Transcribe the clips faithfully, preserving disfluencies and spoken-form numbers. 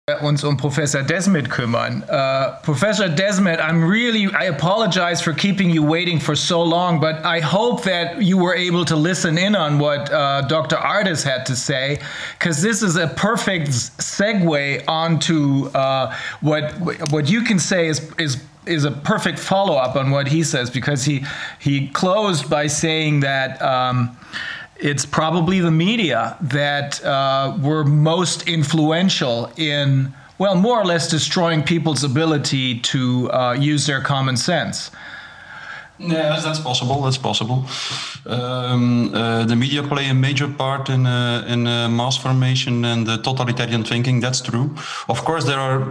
uns um Professor Desmet kümmern. Uh, Professor Desmet, I'm really, I apologize for keeping you waiting for so long, but I hope that you were able to listen in on what uh, Doctor Ardis had to say, because this is a perfect segue onto uh, what what you can say is is is a perfect follow-up on what he says, because he he closed by saying that um, it's probably the media that uh, were most influential in, well, more or less destroying people's ability to uh, use their common sense. Yes, that's possible. That's possible. Um, uh, the media play a major part in uh, in uh, mass formation and uh, totalitarian thinking. That's true. Of course, there are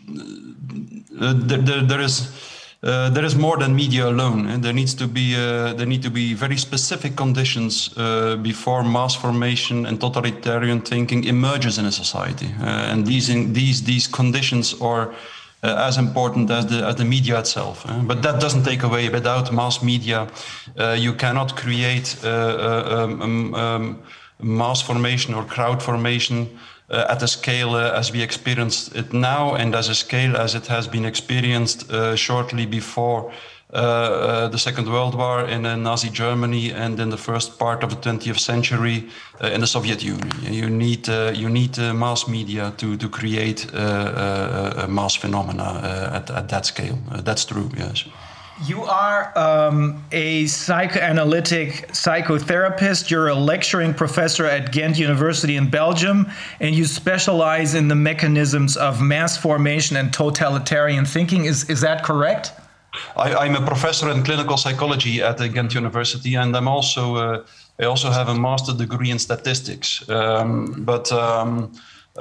uh, there, there, there is. Uh, there is more than media alone, and there needs to be uh, there need to be very specific conditions uh, before mass formation and totalitarian thinking emerges in a society, uh, and these in, these these conditions are uh, as important as the as the media itself. Uh, but that doesn't take away, without mass media, uh, you cannot create uh, uh, um, um, mass formation or crowd formation Uh, at a scale uh, as we experience it now, and as a scale as it has been experienced uh, shortly before uh, uh, the Second World War in uh, Nazi Germany, and in the first part of the twentieth century uh, in the Soviet Union. You need uh, you need uh, mass media to to create uh, uh, uh, mass phenomena uh, at at that scale. Uh, that's true. Yes. You are um, a psychoanalytic psychotherapist. You're a lecturing professor at Ghent University in Belgium, and you specialize in the mechanisms of mass formation and totalitarian thinking. Is is that correct? I, I'm a professor in clinical psychology at the Ghent University, and I'm also uh, I also have a master degree in statistics. Um, but um,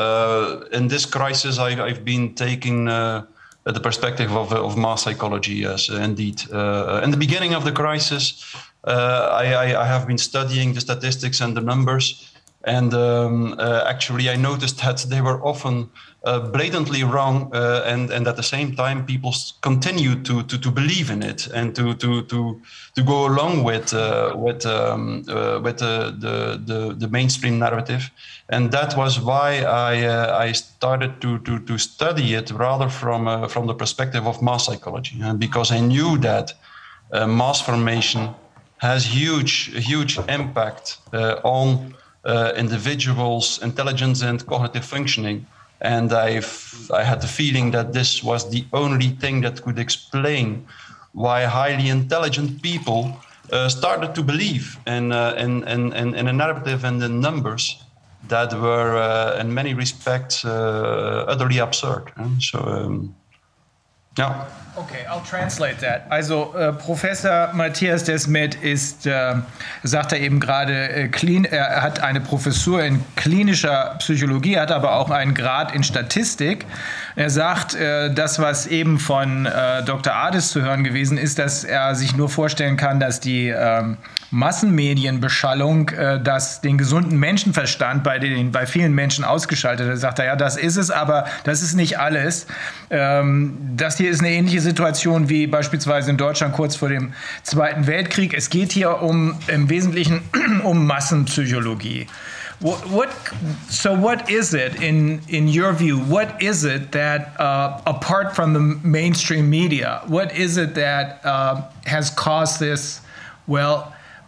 uh, in this crisis, I've, I've been taking Uh, the perspective of, of mass psychology, yes, indeed. Uh, in the beginning of the crisis, uh, I, I, I have been studying the statistics and the numbers, and um, uh, actually I noticed that they were often uh, blatantly wrong, uh, and, and at the same time people continued to, to, to believe in it and to, to, to, to go along with, uh, with, um, uh, with uh, the, the, the mainstream narrative. And that was why I uh, I started to to to study it rather from uh, from the perspective of mass psychology, and because I knew that uh, mass formation has huge huge impact uh, on uh, individuals' intelligence and cognitive functioning, and I I had the feeling that this was the only thing that could explain why highly intelligent people uh, started to believe in, uh, in, in in in a narrative and in numbers that were, uh, in many respects, uh, utterly absurd. So, um, yeah. Okay, I'll translate that. Also, äh, Professor Matthias Desmet ist, äh, sagt er eben gerade, äh, clean, er hat eine Professur in klinischer Psychologie, hat aber auch einen Grad in Statistik. Er sagt, äh, das, was eben von äh, Doktor Ardis zu hören gewesen ist, dass er sich nur vorstellen kann, dass die äh, Massenmedienbeschallung äh, das den gesunden Menschenverstand bei den bei vielen Menschen ausgeschaltet hat. Er sagt, ja, das ist es, aber das ist nicht alles. Ähm, das hier ist eine ähnliche Situation wie beispielsweise in Deutschland kurz vor dem Zweiten Weltkrieg. Es geht hier um im Wesentlichen um Massenpsychologie. What, what so what is it in in your view? What is it that uh, apart from the mainstream media, what is it that uh, has caused this, well,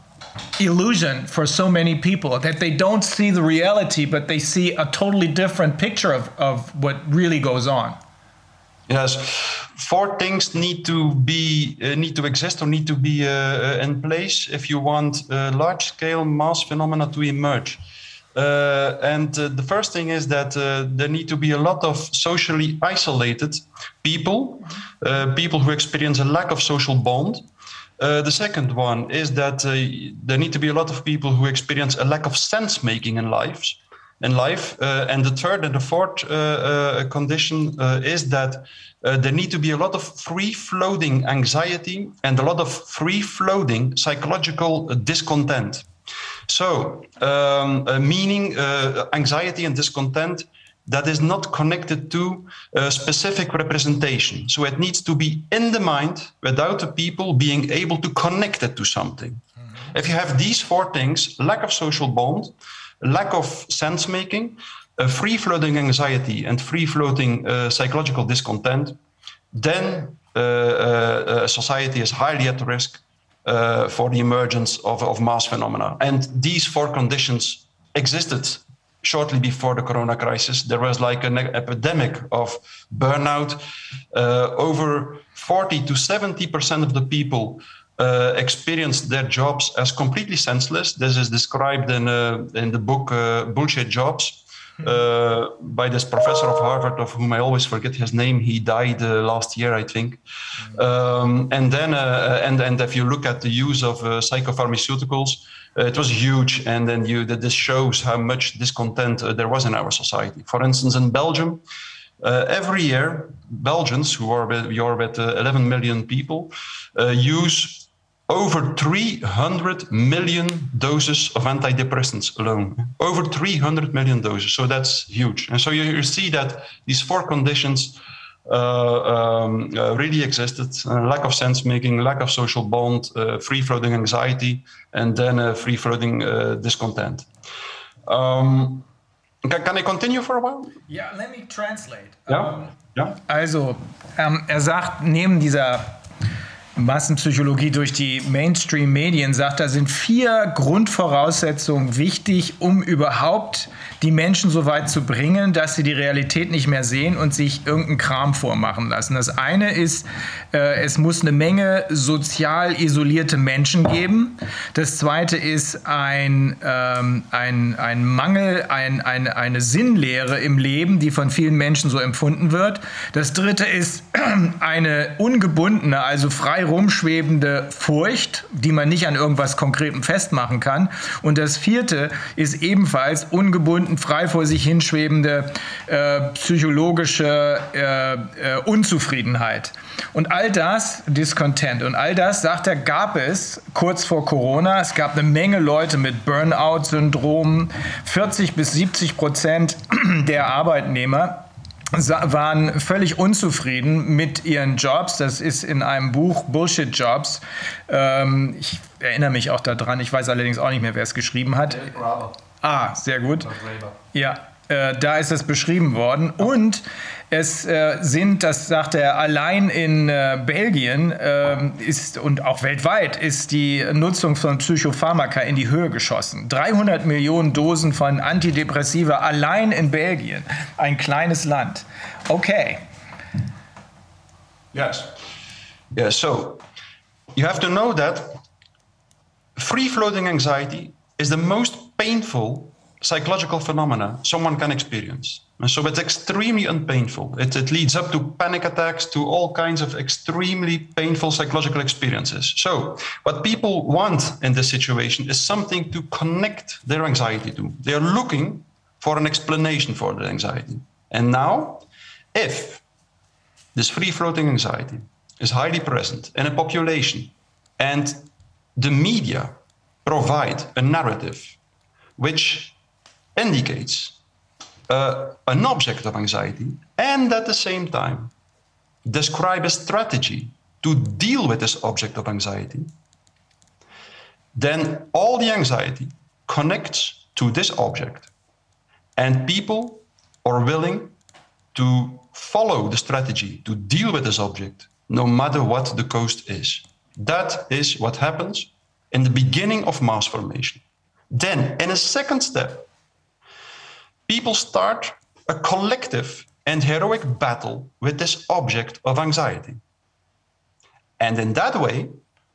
illusion for so many people that they don't see the reality, but they see a totally different picture of, of what really goes on? Yes, four things need to be uh, need to exist or need to be uh, in place if you want uh, large-scale mass phenomena to emerge. Uh, and uh, the first thing is that uh, there need to be a lot of socially isolated people, uh, people who experience a lack of social bond. Uh, the second one is that uh, there need to be a lot of people who experience a lack of sense making in lives, in life. Uh, and the third and the fourth uh, uh, condition uh, is that uh, there need to be a lot of free-floating anxiety and a lot of free-floating psychological discontent. So, um, uh, meaning uh, anxiety and discontent that is not connected to a specific representation. So it needs to be in the mind without the people being able to connect it to something. Mm-hmm. If you have these four things, lack of social bond, lack of sense making, a free-floating anxiety and free-floating uh, psychological discontent, then uh, uh, society is highly at risk uh, for the emergence of, of mass phenomena. And these four conditions existed shortly before the corona crisis. There was like an epidemic of burnout. Uh, over forty to seventy percent of the people uh, experienced their jobs as completely senseless. This is described in, uh, in the book uh, Bullshit Jobs. Uh, by this professor of Harvard, of whom I always forget his name. He died uh, last year, I think. Um, and then, uh, and and if you look at the use of uh, psychopharmaceuticals, uh, it was huge. And then you, that this shows how much discontent uh, there was in our society. For instance, in Belgium, uh, every year, Belgians, who are with, we are with uh, eleven million people, uh, use over three hundred million doses of antidepressants alone. Over three hundred million doses. So that's huge. And so you, you see that these four conditions uh, um, uh, really existed. Uh, lack of sense making, lack of social bond, uh, free-floating anxiety, and then uh, free-floating uh, discontent. Um, can, can I continue for a while? Yeah, let me translate. Ja, Um, ja. Also, ähm, er sagt, neben dieser Massenpsychologie durch die Mainstream-Medien, sagt er, sind vier Grundvoraussetzungen wichtig, um überhaupt die Menschen so weit zu bringen, dass sie die Realität nicht mehr sehen und sich irgendeinen Kram vormachen lassen. Das eine ist, äh, es muss eine Menge sozial isolierte Menschen geben. Das zweite ist ein, ähm, ein, ein Mangel, ein, ein, eine Sinnlehre im Leben, die von vielen Menschen so empfunden wird. Das dritte ist eine ungebundene, also frei rumschwebende Furcht, die man nicht an irgendwas Konkretem festmachen kann. Und das vierte ist ebenfalls ungebunden, frei vor sich hinschwebende äh, psychologische äh, äh, Unzufriedenheit. Und all das, Discontent, und all das, sagt er, gab es kurz vor Corona. Es gab eine Menge Leute mit Burnout-Syndromen. vierzig bis siebzig Prozent der Arbeitnehmer waren völlig unzufrieden mit ihren Jobs. Das ist in einem Buch Bullshit Jobs. Ähm, ich erinnere mich auch daran. Ich weiß allerdings auch nicht mehr, wer es geschrieben hat. Ah, sehr gut. Ja, äh, da ist es beschrieben worden. Und es äh, sind, das sagt er, allein in äh, Belgien äh, ist und auch weltweit ist die Nutzung von Psychopharmaka in die Höhe geschossen. dreihundert Millionen Dosen von Antidepressiva allein in Belgien. Ein kleines Land. Okay. Yes. Yeah, so you have to know that free-floating anxiety is the most painful psychological phenomena someone can experience. And so it's extremely unpainful. It, it leads up to panic attacks, to all kinds of extremely painful psychological experiences. So what people want in this situation is something to connect their anxiety to. They are looking for an explanation for their anxiety. And now, if this free-floating anxiety is highly present in a population and the media provide a narrative which indicates uh, an object of anxiety and at the same time describe a strategy to deal with this object of anxiety, then all the anxiety connects to this object and people are willing to follow the strategy to deal with this object no matter what the cost is. That is what happens in the beginning of mass formation. Then, in a second step, people start a collective and heroic battle with this object of anxiety. And in that way,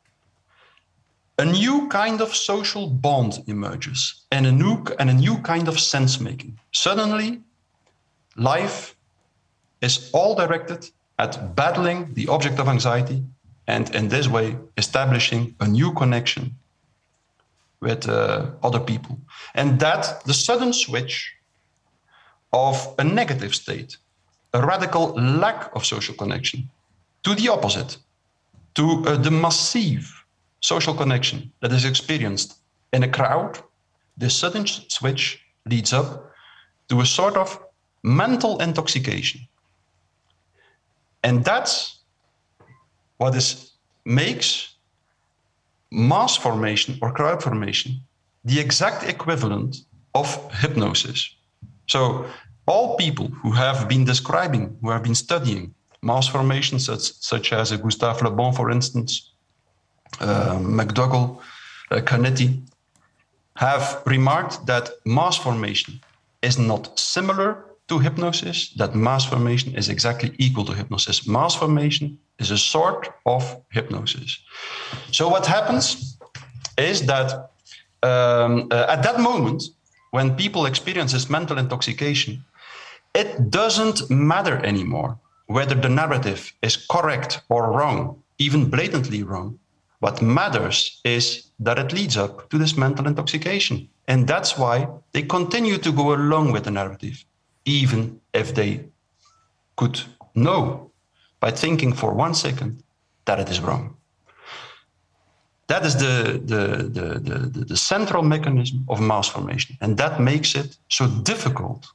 a new kind of social bond emerges and a new, and a new kind of sense-making. Suddenly, life is all directed at battling the object of anxiety and in this way establishing a new connection with uh, other people. And that the sudden switch of a negative state, a radical lack of social connection, to the opposite, to uh, the massive social connection that is experienced in a crowd, this sudden switch leads up to a sort of mental intoxication. And that's what is, makes mass formation or crowd formation the exact equivalent of hypnosis. So all people who have been describing, who have been studying mass formations, such, such as uh, Gustave Le Bon, for instance, uh, McDougall, uh, Canetti, have remarked that mass formation is not similar to hypnosis, that mass formation is exactly equal to hypnosis. Mass formation is a sort of hypnosis. So what happens is that um, uh, at that moment, when people experience this mental intoxication, it doesn't matter anymore whether the narrative is correct or wrong, even blatantly wrong. What matters is that it leads up to this mental intoxication. And that's why they continue to go along with the narrative, even if they could know by thinking for one second that it is wrong. That is the, the, the, the, the central mechanism of mass formation. And that makes it so difficult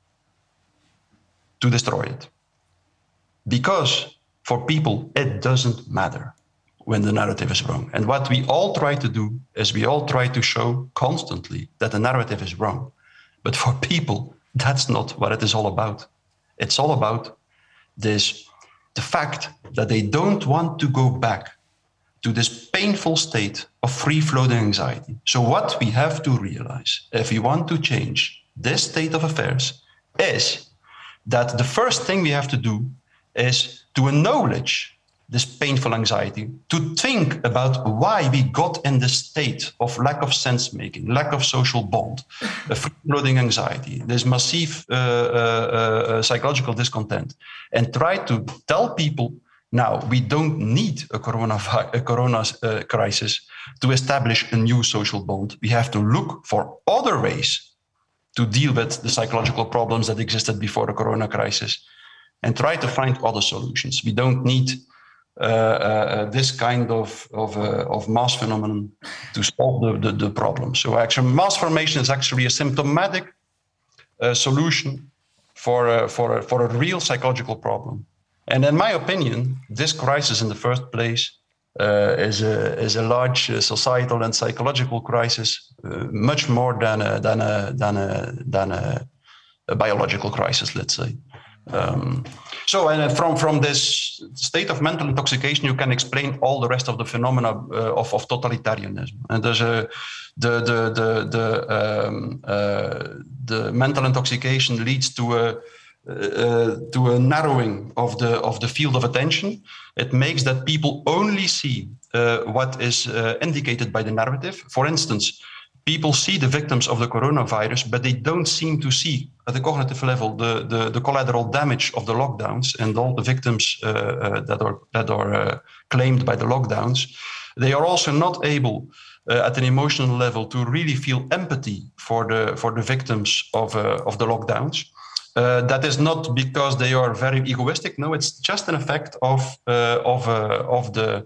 to destroy it. Because for people, it doesn't matter when the narrative is wrong. And what we all try to do is we all try to show constantly that the narrative is wrong. But for people, that's not what it is all about. It's all about this, the fact that they don't want to go back to this painful state of free-floating anxiety. So what we have to realize, if we want to change this state of affairs, is that the first thing we have to do is to acknowledge this painful anxiety, to think about why we got in this state of lack of sense-making, lack of social bond, a free-floating anxiety, this massive uh, uh, uh, psychological discontent, and try to tell people, now, we don't need a corona, a corona uh, crisis to establish a new social bond. We have to look for other ways to deal with the psychological problems that existed before the corona crisis and try to find other solutions. We don't need uh, uh, this kind of, of, uh, of mass phenomenon to solve the, the, the problem. So actually, mass formation is actually a symptomatic uh, solution for, uh, for, a, for a real psychological problem. And in my opinion, this crisis in the first place uh, is, a, is a large uh, societal and psychological crisis, uh, much more than a, than a, than a, than a, a biological crisis, let's say. Um, so and from, from this state of mental intoxication, you can explain all the rest of the phenomena uh, of, of totalitarianism. And there's a, the, the, the, the, um, uh, the mental intoxication leads to a Uh, to a narrowing of the of the field of attention. It makes that people only see uh, what is uh, indicated by the narrative. For instance, people see the victims of the coronavirus, but they don't seem to see at the cognitive level the the, the collateral damage of the lockdowns and all the victims uh, uh, that are that are uh, claimed by the lockdowns. They are also not able uh, at an emotional level to really feel empathy for the for the victims of uh, of the lockdowns. Uh, that is not because they are very egoistic. No, it's just an effect of uh, of uh, of the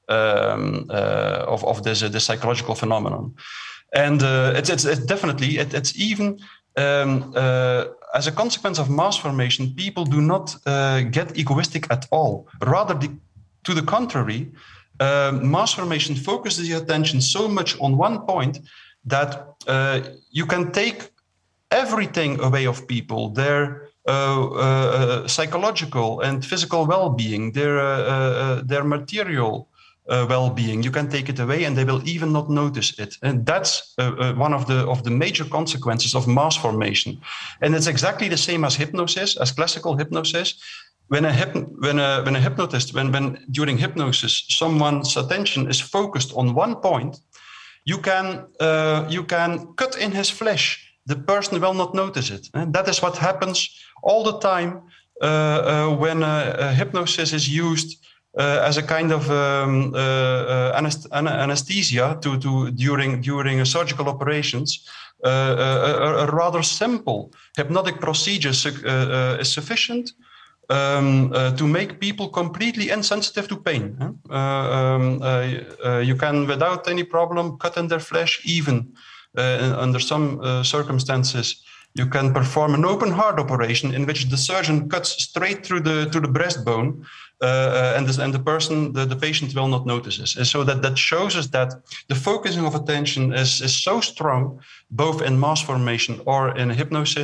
um, uh, of of this uh, this psychological phenomenon, and uh, it's, it's it's definitely it, it's even um, uh, as a consequence of mass formation. People do not uh, get egoistic at all. Rather, the, to the contrary, uh, mass formation focuses your attention so much on one point that uh, you can take everything away of people, their uh, uh, psychological and physical well-being, their uh, uh, their material uh, well-being. You can take it away, and they will even not notice it. And that's uh, uh, one of the of the major consequences of mass formation. And it's exactly the same as hypnosis, as classical hypnosis. When a hypn when a when a hypnotist when when during hypnosis someone's attention is focused on one point, you can uh, you can cut in his flesh. The person will not notice it. And that is what happens all the time uh, uh, when uh, uh, hypnosis is used uh, as a kind of um, uh, uh, anest anesthesia to, to during during uh, surgical operations. Uh, a, a rather simple hypnotic procedure uh, uh, is sufficient um, uh, to make people completely insensitive to pain. Uh, um, uh, uh, you can, without any problem, cut in their flesh even. Uh, under some uh, circumstances, you can perform an open heart operation in which the surgeon cuts straight through the to the breastbone, uh, uh, and, this, and the person, the, the patient, will not notice this. And so that that shows us that the focusing of attention is is so strong, both in mass formation or in hypnosis,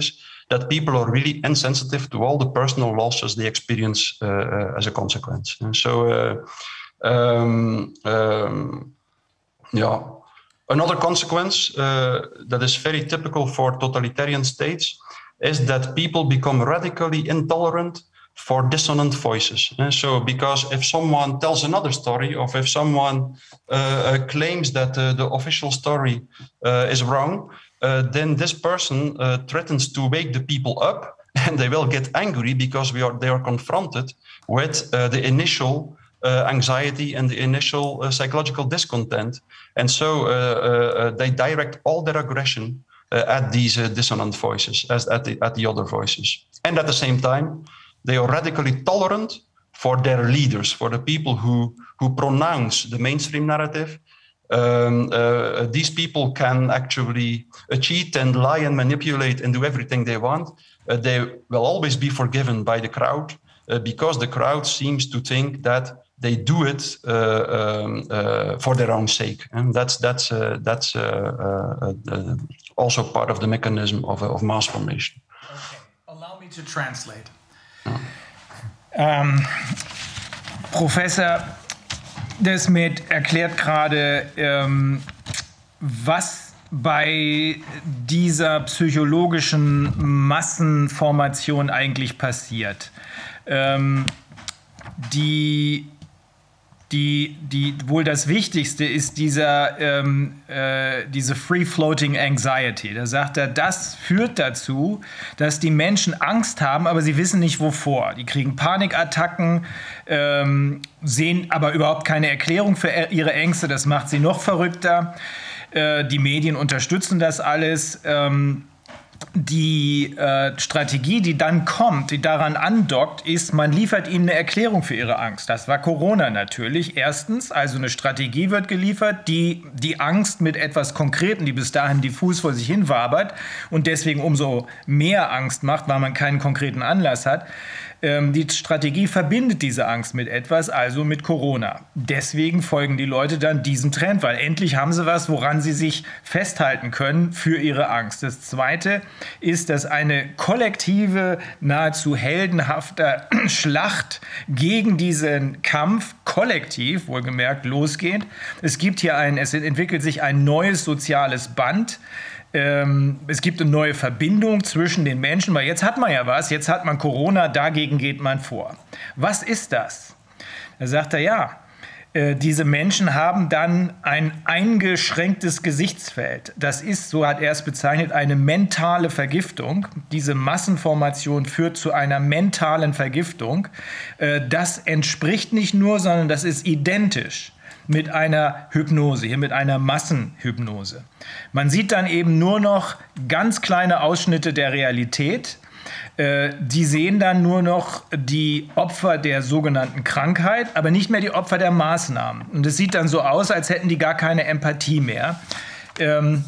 that people are really insensitive to all the personal losses they experience uh, uh, as a consequence. And so, uh, um, um, yeah, another consequence uh, that is very typical for totalitarian states is that people become radically intolerant for dissonant voices. And so, because if someone tells another story, or if someone uh, uh, claims that uh, the official story uh, is wrong, uh, then this person uh, threatens to wake the people up, and they will get angry because we are they are confronted with uh, the initial uh, anxiety and the initial uh, psychological discontent, and so uh, uh, they direct all their aggression uh, at these uh, dissonant voices, as at the at the other voices, and at the same time, they are radically tolerant for their leaders, for the people who, who pronounce the mainstream narrative. Um, uh, these people can actually uh, cheat and lie and manipulate and do everything they want. Uh, they will always be forgiven by the crowd uh, because the crowd seems to think that they do it uh, um, uh, for their own sake. And that's, that's, uh, that's uh, uh, uh, also part of the mechanism of, of mass formation. Okay. Allow me to translate. Ähm, Professor Desmet erklärt gerade, ähm, was bei dieser psychologischen Massenformation eigentlich passiert. Ähm, die, die, die, wohl das Wichtigste ist dieser, ähm, äh, diese Free-Floating Anxiety. Da sagt er, das führt dazu, dass die Menschen Angst haben, aber sie wissen nicht wovor. Die kriegen Panikattacken, ähm, sehen aber überhaupt keine Erklärung für ihre Ängste. Das macht sie noch verrückter. Äh, die Medien unterstützen das alles. Ähm, Die äh, Strategie, die dann kommt, die daran andockt, ist, man liefert ihnen eine Erklärung für ihre Angst. Das war Corona natürlich. Erstens, also eine Strategie wird geliefert, die die Angst mit etwas Konkreten, die bis dahin diffus vor sich hin wabert und deswegen umso mehr Angst macht, weil man keinen konkreten Anlass hat. Ähm, die Strategie verbindet diese Angst mit etwas, also mit Corona. Deswegen folgen die Leute dann diesem Trend, weil endlich haben sie was, woran sie sich festhalten können für ihre Angst. Das Zweite ist, dass eine kollektive, nahezu heldenhafte Schlacht gegen diesen Kampf kollektiv, wohlgemerkt, losgeht. Es gibt hier ein, es entwickelt sich ein neues soziales Band. Ähm, es gibt eine neue Verbindung zwischen den Menschen, weil jetzt hat man ja was, jetzt hat man Corona, dagegen geht man vor. Was ist das? Da sagt er, ja, äh, diese Menschen haben dann ein eingeschränktes Gesichtsfeld. Das ist, so hat er es bezeichnet, eine mentale Vergiftung. Diese Massenformation führt zu einer mentalen Vergiftung. Äh, das entspricht nicht nur, sondern das ist identisch mit einer Hypnose, hier mit einer Massenhypnose. Man sieht dann eben nur noch ganz kleine Ausschnitte der Realität. Äh, die sehen dann nur noch die Opfer der sogenannten Krankheit, aber nicht mehr die Opfer der Maßnahmen. Und es sieht dann so aus, als hätten die gar keine Empathie mehr. Ähm,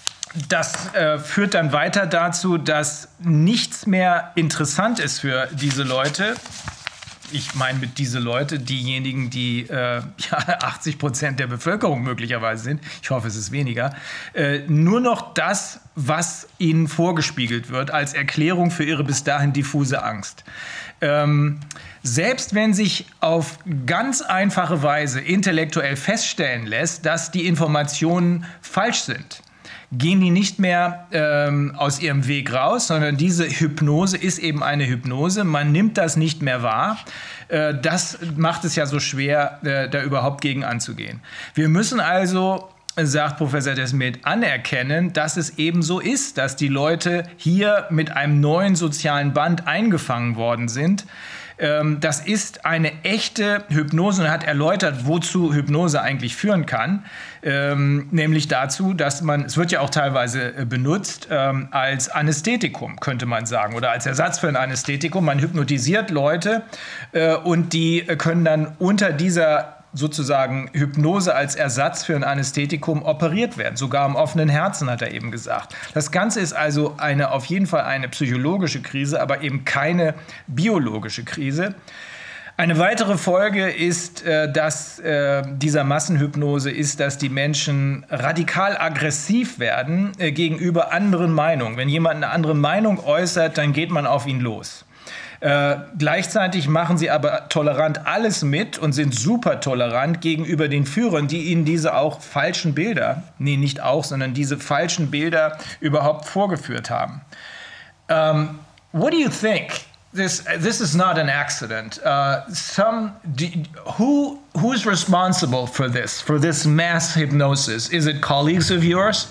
Das äh, führt dann weiter dazu, dass nichts mehr interessant ist für diese Leute. Ich meine mit diese Leute, diejenigen, die äh, ja, achtzig Prozent der Bevölkerung möglicherweise sind, ich hoffe, es ist weniger, äh, nur noch das, was ihnen vorgespiegelt wird, als Erklärung für ihre bis dahin diffuse Angst. Ähm, selbst wenn sich auf ganz einfache Weise intellektuell feststellen lässt, dass die Informationen falsch sind, gehen die nicht mehr ähm, aus ihrem Weg raus, sondern diese Hypnose ist eben eine Hypnose. Man nimmt das nicht mehr wahr. Äh, das macht es ja so schwer, äh, da überhaupt gegen anzugehen. Wir müssen also, sagt Professor Desmet, anerkennen, dass es eben so ist, dass die Leute hier mit einem neuen sozialen Band eingefangen worden sind. Das ist eine echte Hypnose und er hat erläutert, wozu Hypnose eigentlich führen kann. Ähm, nämlich dazu, dass man, es wird ja auch teilweise benutzt, ähm, als Anästhetikum, könnte man sagen, oder als Ersatz für ein Anästhetikum. Man hypnotisiert Leute äh, und die können dann unter dieser sozusagen Hypnose als Ersatz für ein Anästhetikum operiert werden. Sogar am offenen Herzen, hat er eben gesagt. Das Ganze ist also eine, auf jeden Fall eine psychologische Krise, aber eben keine biologische Krise. Eine weitere Folge ist, äh, dass äh, dieser Massenhypnose ist, dass die Menschen radikal aggressiv werden äh, gegenüber anderen Meinungen. Wenn jemand eine andere Meinung äußert, dann geht man auf ihn los. Äh, gleichzeitig machen sie aber tolerant alles mit und sind super tolerant gegenüber den Führern, die ihnen diese auch falschen Bilder, nee, nicht auch, sondern diese falschen Bilder überhaupt vorgeführt haben. Um, what do you think? This this is not an accident. Uh, some do, who who's responsible for this for this mass hypnosis? Is it colleagues of yours?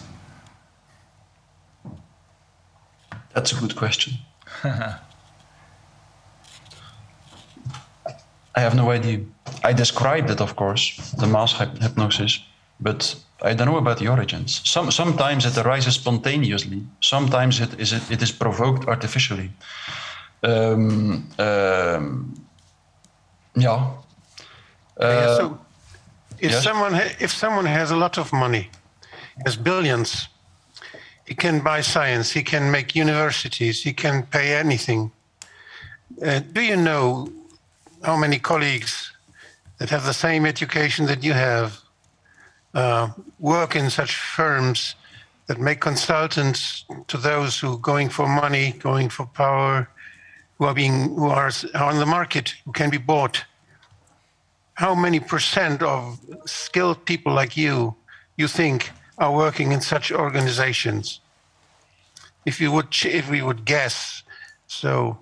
That's a good question. I have no idea. I described it, of course, the mass hypnosis, but I don't know about the origins. Some, sometimes it arises spontaneously. Sometimes it is, it, it is provoked artificially. Um, um, yeah. Uh, yeah. So, if yes? someone ha- if someone has a lot of money, has billions, he can buy science. He can make universities. He can pay anything. Uh, do you know how many colleagues that have the same education that you have uh, work in such firms that make consultants to those who are going for money, going for power, who are being who are on the market, who can be bought? How many percent of skilled people like you, you think, are working in such organizations? If you would, if we would guess, so.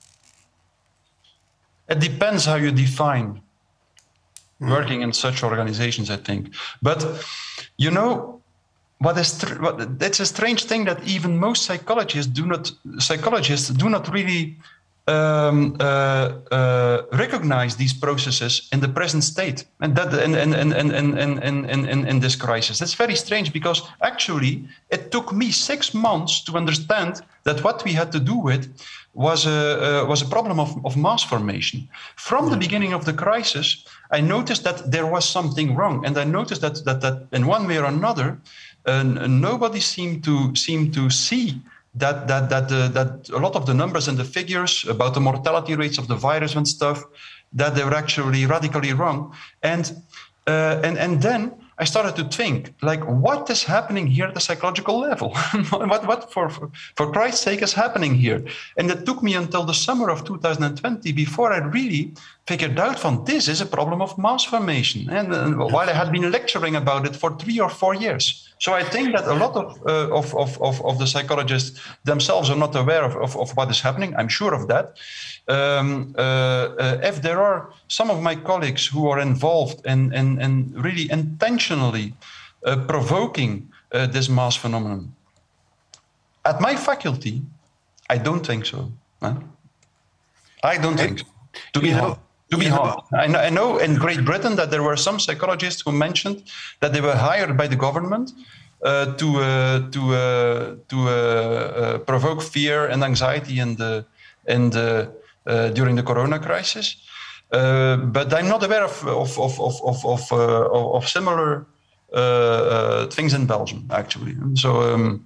It depends how you define working in such organizations, I think. But, you know, what is tr- what, it's a strange thing that even most psychologists do not psychologists do not really um, uh, uh, recognize these processes in the present state and that in in in in in in in, in this crisis. That's very strange because actually it took me six months to understand that what we had to do with was a uh, was a problem of, of mass formation. From the beginning of the crisis, I noticed that there was something wrong, and I noticed that that that in one way or another, uh, nobody seemed to seem to see that that that uh, that a lot of the numbers and the figures about the mortality rates of the virus and stuff, that they were actually radically wrong, and uh, and and then I started to think, like, what is happening here at the psychological level? what, what for, for, for Christ's sake is happening here? And it took me until the summer of two thousand twenty before I really figured out from this is a problem of mass formation. And uh, while I had been lecturing about it for three or four years. So I think that a lot of, uh, of, of, of, of the psychologists themselves are not aware of, of, of what is happening. I'm sure of that. Um, uh, uh, if there are some of my colleagues who are involved in, in, in really intentionally uh, provoking uh, this mass phenomenon, at my faculty, I don't think so. Huh? I don't think so. To be honest. To be honest, I know, I know in Great Britain that there were some psychologists who mentioned that they were hired by the government uh, to uh, to uh, to uh, uh, provoke fear and anxiety in the in the uh, during the Corona crisis. Uh, but I'm not aware of of of of of of, uh, of similar uh, uh, things in Belgium actually. So. Um,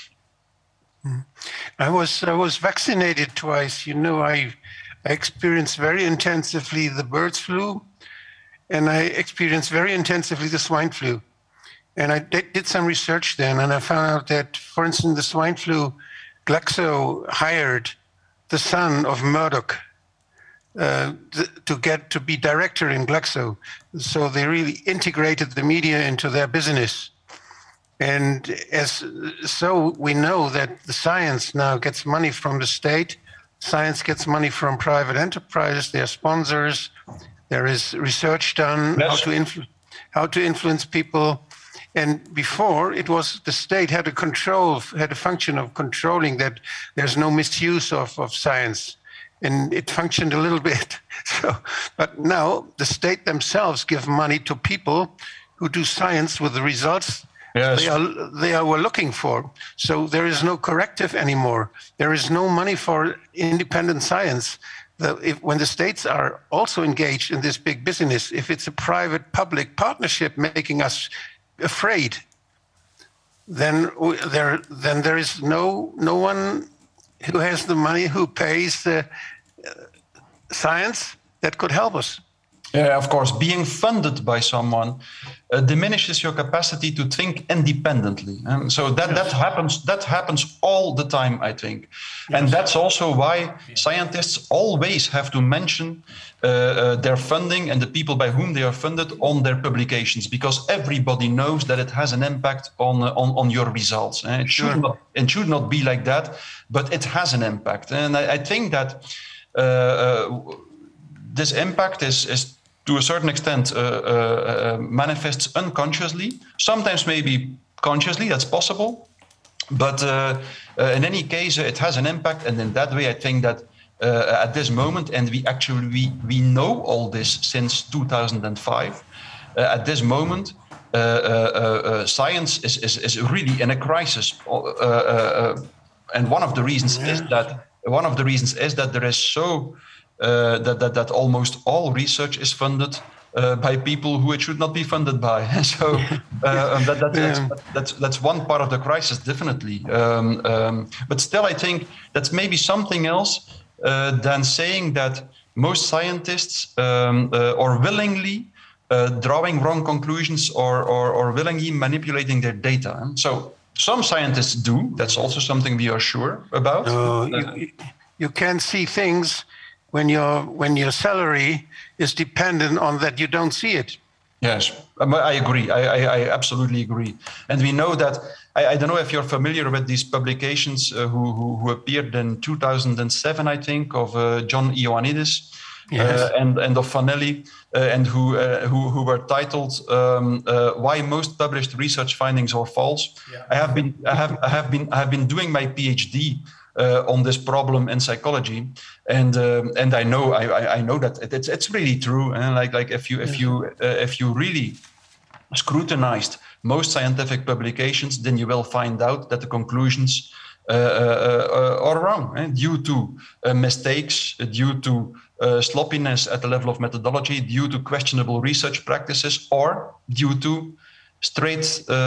I was I was vaccinated twice. You know, I. I experienced very intensively the birds flu, and I experienced very intensively the swine flu. And I did some research then, and I found out that, for instance, the swine flu, Glaxo hired the son of Murdoch uh, th- to get to be director in Glaxo. So they really integrated the media into their business. And as so, we know that the science now gets money from the state. Science gets money from private enterprises. There are sponsors. There is research done how to influ- how to influence people. And before, it was the state had a control, had a function of controlling that there's no misuse of, of science. And it functioned a little bit. So, but now the state themselves give money to people who do science with the results Yes. They are they are were looking for. So there is no corrective anymore. There is no money for independent science. The, if, when the states are also engaged in this big business, if it's a private-public partnership making us afraid, then we, there then there is no no one who has the money who pays the uh, science that could help us. Yeah, of course. Being funded by someone uh, diminishes your capacity to think independently, and so that yes. that happens. That happens all the time, I think, yes. and that's also why scientists always have to mention uh, uh, their funding and the people by whom they are funded on their publications, because everybody knows that it has an impact on uh, on, on your results. And it sure. should not it should not be like that, but it has an impact, and I, I think that uh, uh, this impact is is. to a certain extent, uh, uh, uh, manifests unconsciously. Sometimes maybe consciously, that's possible. But uh, uh, in any case, uh, it has an impact. And in that way, I think that uh, at this moment, and we actually, we, we know all this since two thousand five, uh, at this moment, uh, uh, uh, science is, is, is really in a crisis. Uh, uh, uh, and one of the reasons yeah. is that, one of the reasons is that there is so, Uh, that, that that almost all research is funded uh, by people who it should not be funded by. so uh, that, that, that's, that's that's one part of the crisis, definitely. Um, um, but still, I think that's maybe something else uh, than saying that most scientists um, uh, are willingly uh, drawing wrong conclusions or, or or willingly manipulating their data. So some scientists do. That's also something we are sure about. No, you, you can see things when your when your salary is dependent on that, you don't see it. Yes, I agree. I, I, I absolutely agree. And we know that, I, I don't know if you're familiar with these publications uh, who, who, who appeared in two thousand seven, I think, of uh, John Ioannidis yes. uh, and, and of Fanelli, uh, and who, uh, who who were titled um, uh, "Why Most Published Research Findings Are False." Yeah. I have been I have I have been I have been doing my PhD Uh, on this problem in psychology, and um, and I know I, I know that it, it's it's really true. And like like if you if you uh, if you really scrutinized most scientific publications, then you will find out that the conclusions uh, uh, are wrong eh? due to uh, mistakes, due to uh, sloppiness at the level of methodology, due to questionable research practices, or due to straight uh,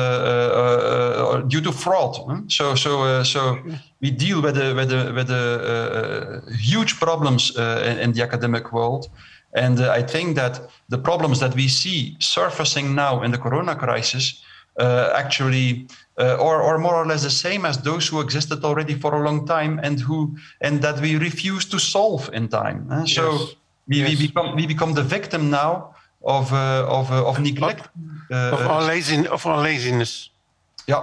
uh, uh, due to fraud. Huh? So so uh, so we deal with the with the with the uh, huge problems uh, in, in the academic world, and uh, I think that the problems that we see surfacing now in the Corona crisis uh, actually uh, are, are more or less the same as those who existed already for a long time, and who and that we refuse to solve in time. Huh? So yes. we, yes. we become we become the victim now of uh, of uh, of neglect, uh, of our lazy of our laziness. Yeah.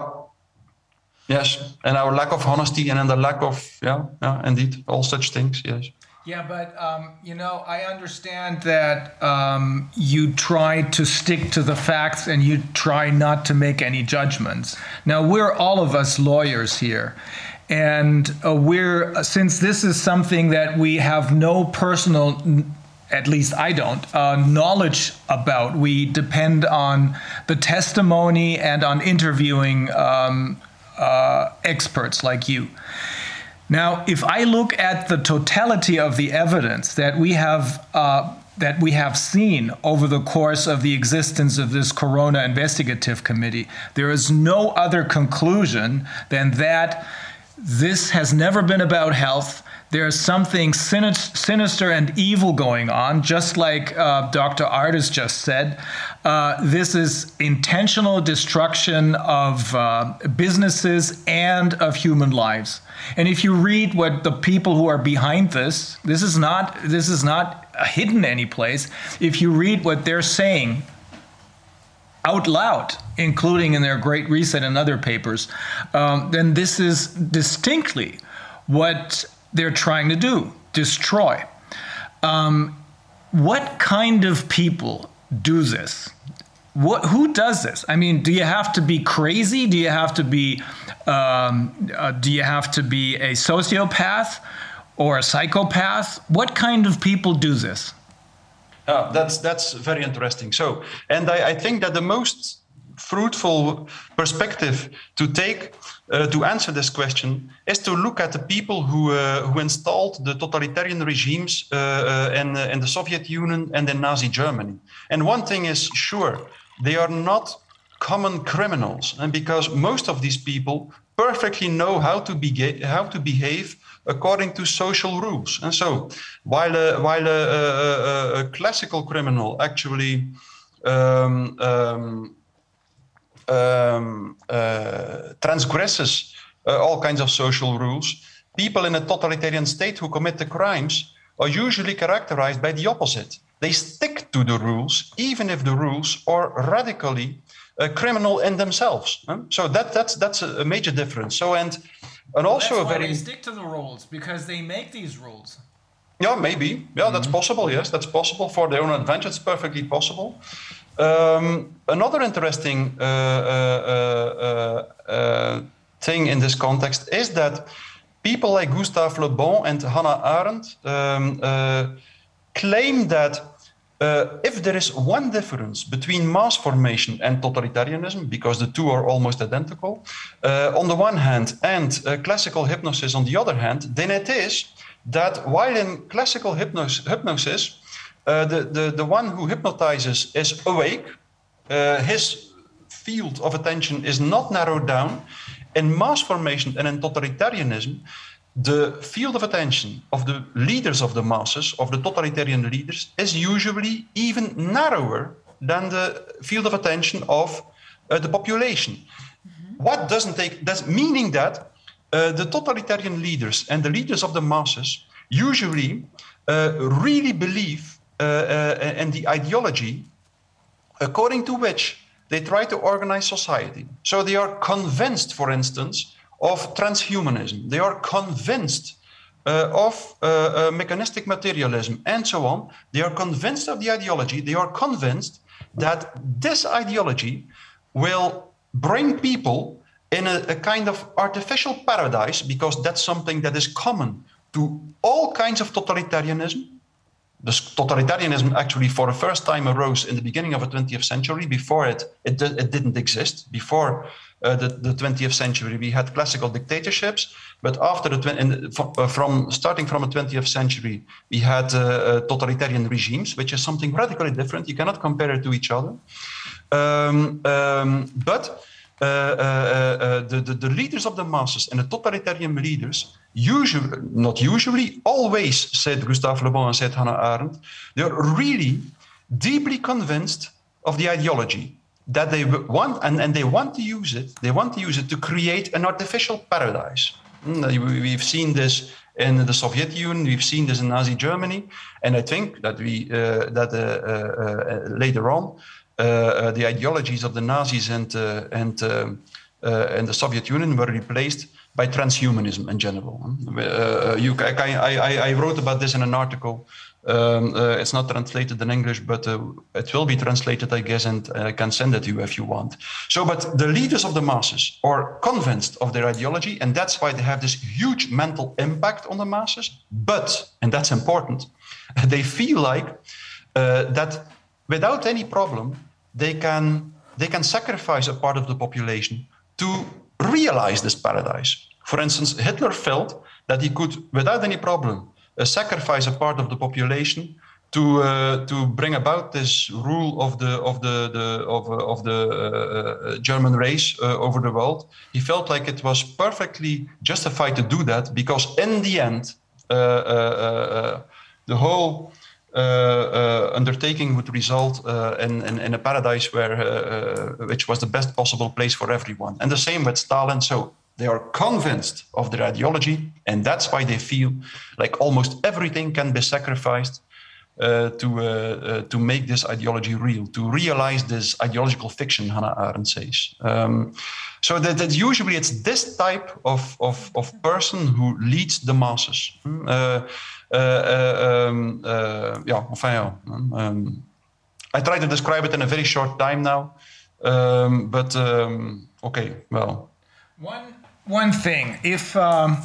Yes, and our lack of honesty, and then the lack of yeah, yeah, indeed, all such things. Yes. Yeah, but um, you know, I understand that um, you try to stick to the facts and you try not to make any judgments. Now, we're all of us lawyers here. And uh, we're, since this is something that we have no personal, at least I don't, uh, knowledge about, we depend on the testimony and on interviewing um, uh, experts like you. Now, if I look at the totality of the evidence that we have uh, that we have seen over the course of the existence of this Corona Investigative Committee, there is no other conclusion than that this has never been about health. There is something sinister and evil going on, just like uh, Doctor Ardis just said. Uh, this is intentional destruction of uh, businesses and of human lives. And if you read what the people who are behind this, this is not this is not hidden any place. If you read what they're saying out loud, including in their Great Reset and other papers, um, then this is distinctly what they're trying to do, destroy. Um, what kind of people do this? What, who does this? I mean, do you have to be crazy? Do you have to be, um, uh, do you have to be a sociopath or a psychopath? What kind of people do this? Uh, that's that's very interesting. So, and I, I think that the most fruitful perspective to take uh, to answer this question is to look at the people who uh, who installed the totalitarian regimes uh, uh, in, uh, in the Soviet Union and in Nazi Germany. And one thing is sure, they are not common criminals, and because most of these people perfectly know how to be how to behave according to social rules. And so, while a, while a, a, a classical criminal actually um, um, um, uh, transgresses uh, all kinds of social rules, people in a totalitarian state who commit the crimes are usually characterized by the opposite. They stick to the rules, even if the rules are radically uh, criminal in themselves. Huh? So that that's that's a major difference. So and and also That's a why very they stick to the rules, because they make these rules. yeah maybe yeah mm-hmm. That's possible. Yes, that's possible for their own advantage. It's perfectly possible. Um, another interesting uh, uh, uh, uh, thing in this context is that people like Gustave Le Bon and Hannah Arendt um, uh, claim that uh, if there is one difference between mass formation and totalitarianism, because the two are almost identical, uh, on the one hand, and uh, classical hypnosis on the other hand, then it is that while in classical hypnos- hypnosis, uh, the, the, the one who hypnotizes is awake, uh, his field of attention is not narrowed down. In mass formation and in totalitarianism, the field of attention of the leaders of the masses, of the totalitarian leaders, is usually even narrower than the field of attention of uh, the population. Mm-hmm. What doesn't take, that's meaning that uh, the totalitarian leaders and the leaders of the masses usually uh, really believe uh, uh, in the ideology according to which they try to organize society. So they are convinced, for instance, of transhumanism. They are convinced uh, of uh, uh, mechanistic materialism and so on. They are convinced of the ideology. They are convinced that this ideology will bring people in a, a kind of artificial paradise, because that's something that is common to all kinds of totalitarianism. This totalitarianism actually for the first time arose in the beginning of the twentieth century. Before it, it, it didn't exist. Before uh, the, the twentieth century, we had classical dictatorships. But after the in, from starting from the twentieth century, we had uh, totalitarian regimes, which is something radically different. You cannot compare it to each other. Um, um, but uh, uh, uh, the, the, the leaders of the masses and the totalitarian leaders, usually, not usually, always, said Gustave Le Bon and said Hannah Arendt, they are really deeply convinced of the ideology that they want, and, and they want to use it. They want to use it to create an artificial paradise. We've seen this in the Soviet Union. We've seen this in Nazi Germany, and I think that we uh, that uh, uh, later on uh, uh, the ideologies of the Nazis and uh, and um, uh, and the Soviet Union were replaced by transhumanism in general. Uh, you, I, I, I wrote about this in an article. Um, uh, it's not translated in English, but uh, it will be translated, I guess, and I can send it to you if you want. So, but the leaders of the masses are convinced of their ideology, and that's why they have this huge mental impact on the masses. But, and that's important, they feel like uh, that without any problem, they can, they can sacrifice a part of the population to realize this paradise. For instance, Hitler felt that he could, without any problem, uh, sacrifice a part of the population to uh, to bring about this rule of the of the, the of uh, of the uh, German race uh, over the world. He felt like it was perfectly justified to do that, because in the end, uh, uh, uh, the whole Uh, uh, undertaking would result uh, in, in, in a paradise where, uh, uh, which was the best possible place for everyone. And the same with Stalin. So they are convinced of their ideology, and that's why they feel like almost everything can be sacrificed uh, to uh, uh, to make this ideology real, to realize this ideological fiction, Hannah Arendt says. Um, so that, that usually it's this type of, of, of person who leads the masses. Uh, Uh, uh, um, uh, yeah, enfin, um, I try to describe it in a very short time now, um, but um, okay, well. One one thing, if um,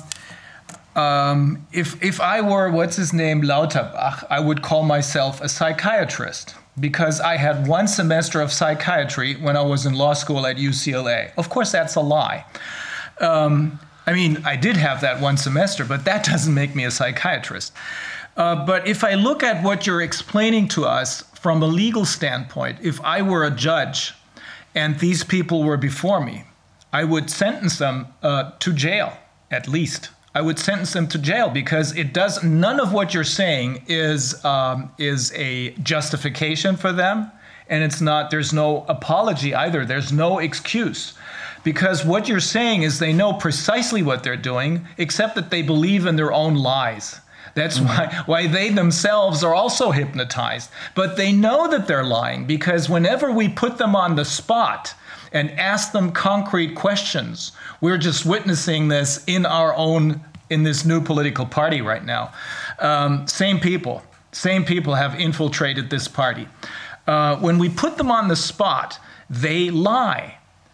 um, if if I were, what's his name, Lauterbach, I would call myself a psychiatrist, because I had one semester of psychiatry when I was in law school at U C L A. Of course, that's a lie. Um, I mean, I did have that one semester, but that doesn't make me a psychiatrist. Uh, but if I look at what you're explaining to us from a legal standpoint, if I were a judge and these people were before me, I would sentence them uh, to jail, at least. I would sentence them to jail, because it does, none of what you're saying is um, is a justification for them, and it's not, there's no apology either. There's no excuse, because what you're saying is they know precisely what they're doing, except that they believe in their own lies. That's why, why they themselves are also hypnotized. But they know that they're lying, because whenever we put them on the spot and ask them concrete questions, we're just witnessing this in our own, in this new political party right now. Um, same people, same people have infiltrated this party. Uh, when we put them on the spot, they lie.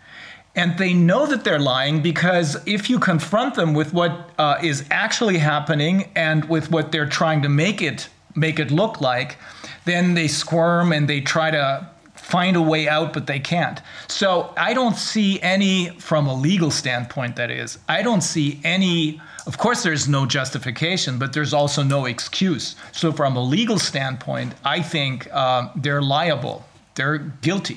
And they know that they're lying, because if you confront them with what uh, is actually happening and with what they're trying to make it make it look like, then they squirm and they try to find a way out, but they can't. So I don't see any, from a legal standpoint that is, I don't see any, of course there's no justification, but there's also no excuse. So from a legal standpoint, I think um, they're liable, they're guilty.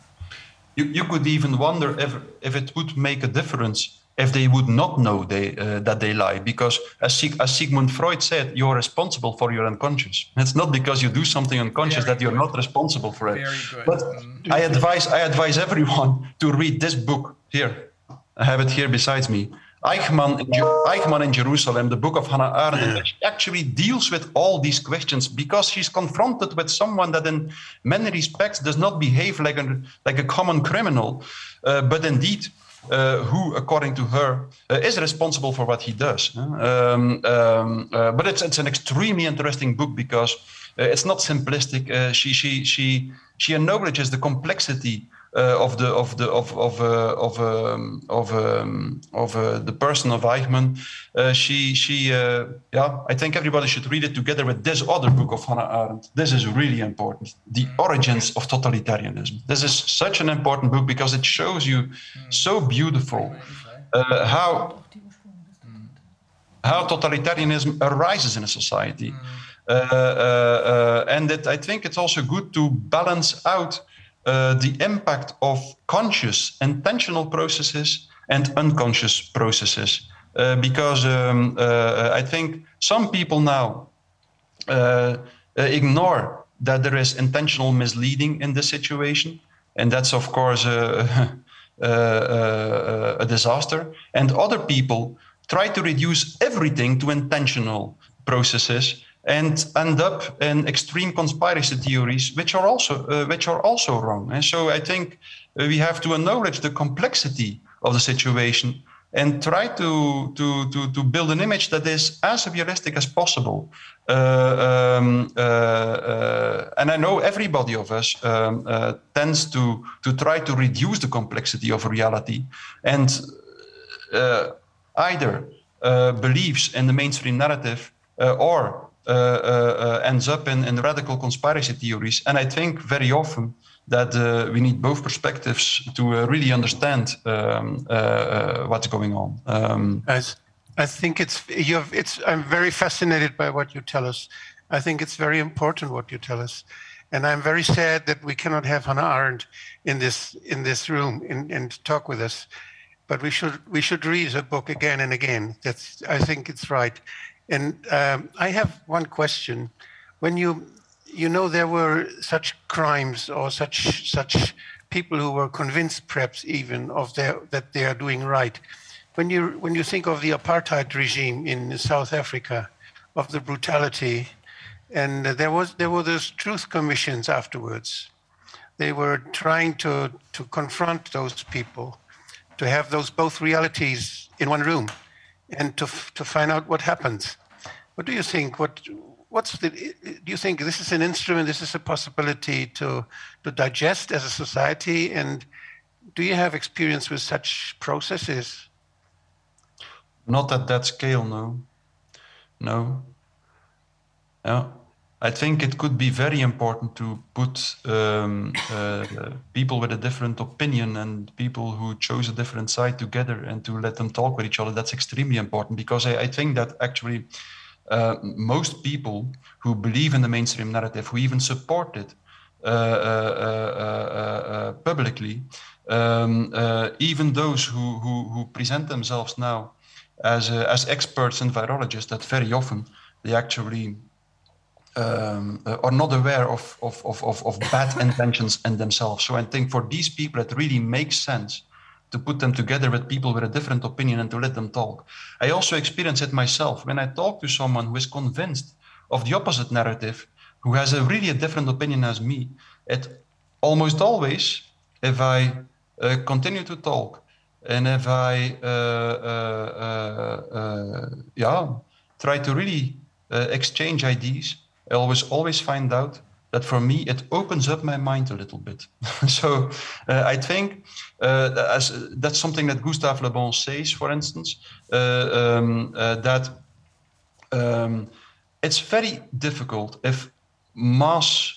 You, you could even wonder if, if it would make a difference if they would not know they, uh, that they lie. Because as, Sig- as Sigmund Freud said, you're responsible for your unconscious. It's not because you do something unconscious Very that you're good. not responsible for it. Very good. But Mm. I advise, I advise everyone to read this book here. I have it here besides me. Eichmann in, Jer- Eichmann in Jerusalem, the book of Hannah Arendt, which actually deals with all these questions, because she's confronted with someone that in many respects does not behave like a, like a common criminal, uh, but indeed uh, who, according to her, uh, is responsible for what he does. Um, um, uh, but it's, it's an extremely interesting book, because uh, it's not simplistic. Uh, she, she, she, she acknowledges the complexity Uh, of the of the of of uh, of um, of um, of uh, the person of Eichmann. Uh, she she uh, yeah. I think everybody should read it together with this other book of Hannah Arendt. This is really important. The Origins of Totalitarianism. This is such an important book, because it shows you so beautiful uh, how how totalitarianism arises in a society, uh, uh, uh, and that I think it's also good to balance out Uh, the impact of conscious, intentional processes and unconscious processes. Uh, because um, uh, I think some people now uh, uh, ignore that there is intentional misleading in this situation. And that's, of course, uh, uh, uh, a disaster. And other people try to reduce everything to intentional processes and end up in extreme conspiracy theories, which are also uh, which are also wrong. And so I think uh, we have to acknowledge the complexity of the situation and try to to to, to build an image that is as realistic as possible. Uh, um, uh, uh, and I know everybody of us um, uh, tends to to try to reduce the complexity of reality, and uh, either uh, believes in the mainstream narrative uh, or Uh, uh, uh, ends up in, in radical conspiracy theories. And I think very often that uh, we need both perspectives to uh, really understand um, uh, uh, what's going on. Um, I, I think it's, you have, it's, I'm very fascinated by what you tell us. I think it's very important what you tell us. And I'm very sad that we cannot have Hannah Arendt in this, in this room and, and talk with us. But we should, we should read her book again and again. That's, I think it's right. And um, I have one question. When you, you know, there were such crimes or such such people who were convinced, perhaps even, of their that they are doing right. When you when you think of the apartheid regime in South Africa, of the brutality, and there was there were those truth commissions afterwards. They were trying to to confront those people, to have those both realities in one room, and to to find out what happens. What do you think? What what's the? Do you think this is an instrument? This is a possibility to to digest as a society? And do you have experience with such processes? Not at that scale, no. No. Yeah. I think it could be very important to put um, uh, people with a different opinion and people who chose a different side together and to let them talk with each other. That's extremely important, because I, I think that actually uh, most people who believe in the mainstream narrative, who even support it uh, uh, uh, uh, publicly, um, uh, even those who, who, who present themselves now as uh, as experts and virologists that very often they actually um, uh, are not aware of of, of, of of bad intentions in themselves. So I think for these people it really makes sense to put them together with people with a different opinion and to let them talk. I also experience it myself when I talk to someone who is convinced of the opposite narrative, who has a really a different opinion as me. It almost always, if I uh, continue to talk and if I uh, uh, uh, uh, yeah try to really uh, exchange ideas, I always always find out that for me it opens up my mind a little bit. So uh, I think uh, as, that's something that Gustave Le Bon says, for instance, uh, um, uh, that um, it's very difficult if mass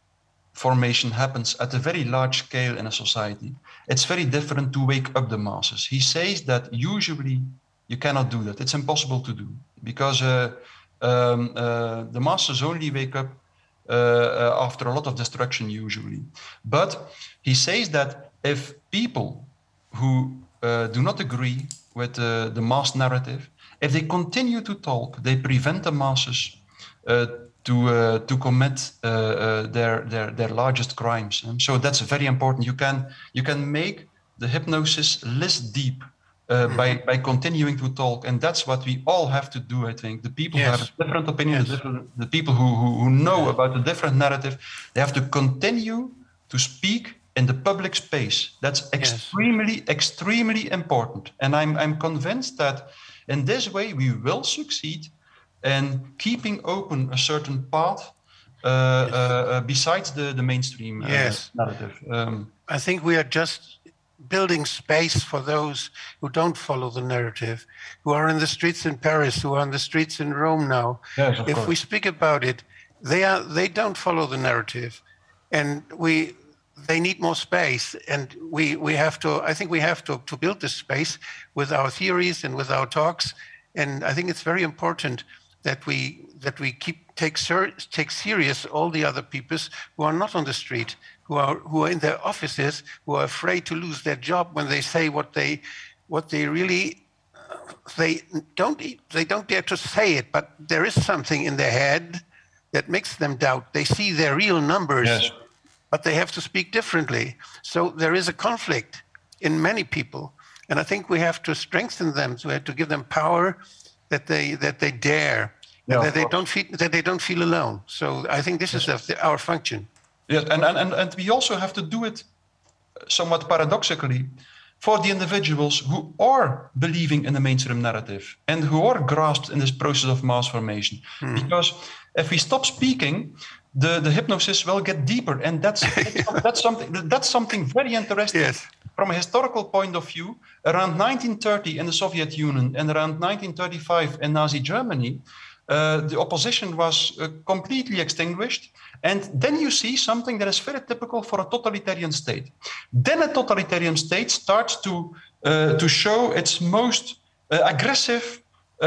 formation happens at a very large scale in a society. It's very different to wake up the masses. He says that usually you cannot do that. It's impossible to do because uh, um, uh, the masses only wake up uh, uh, after a lot of destruction usually. But he says that if people who uh, do not agree with uh, the mass narrative, if they continue to talk, they prevent the masses uh, to uh, to commit uh, uh, their, their their largest crimes. And so that's very important. You can you can make the hypnosis less deep uh, mm-hmm. by by continuing to talk, and that's what we all have to do. I think the people yes. who have a different opinion, yes. the, different, the people who, who who know yeah. about the different narrative, they have to continue to speak in the public space. That's extremely yes. extremely important, and I'm I'm convinced that in this way we will succeed. And keeping open a certain path uh, yes. uh, besides the, the mainstream uh, yes. narrative. Um, I think we are just building space for those who don't follow the narrative, who are in the streets in Paris, who are in the streets in Rome now. Yes, of if course. we speak about it, they are they don't follow the narrative, and we they need more space. And we we have to. I think we have to to build this space with our theories and with our talks. And I think it's very important that we that we keep take ser- take serious all the other peoples who are not on the street, who are who are in their offices, who are afraid to lose their job when they say what they what they really uh, they don't they don't dare to say it, but there is something in their head that makes them doubt. They see their real numbers, yes. but they have to speak differently. So there is a conflict in many people, and I think we have to strengthen them. So we have to give them power. That they that they dare, yeah, that they don't feel that they don't feel alone. So I think this yes. is the, our function. Yes, and, and and we also have to do it somewhat paradoxically for the individuals who are believing in the mainstream narrative and who are grasped in this process of mass formation. Hmm. Because if we stop speaking, the, the hypnosis will get deeper, and that's that's, that's something that's something very interesting. Yes. From a historical point of view, around nineteen thirty in the Soviet Union and around nineteen thirty-five in Nazi Germany, uh, the opposition was uh, completely extinguished. And then you see something that is very typical for a totalitarian state. Then a totalitarian state starts to, uh, to show its most uh, aggressive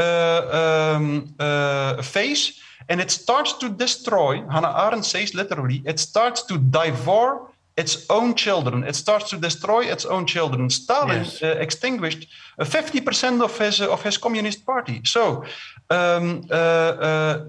uh, um, uh, phase, and it starts to destroy, Hannah Arendt says literally, it starts to devour its own children. It starts to destroy its own children. Stalin yes. uh, extinguished uh, fifty percent of his uh, of his communist party. So um, uh, uh,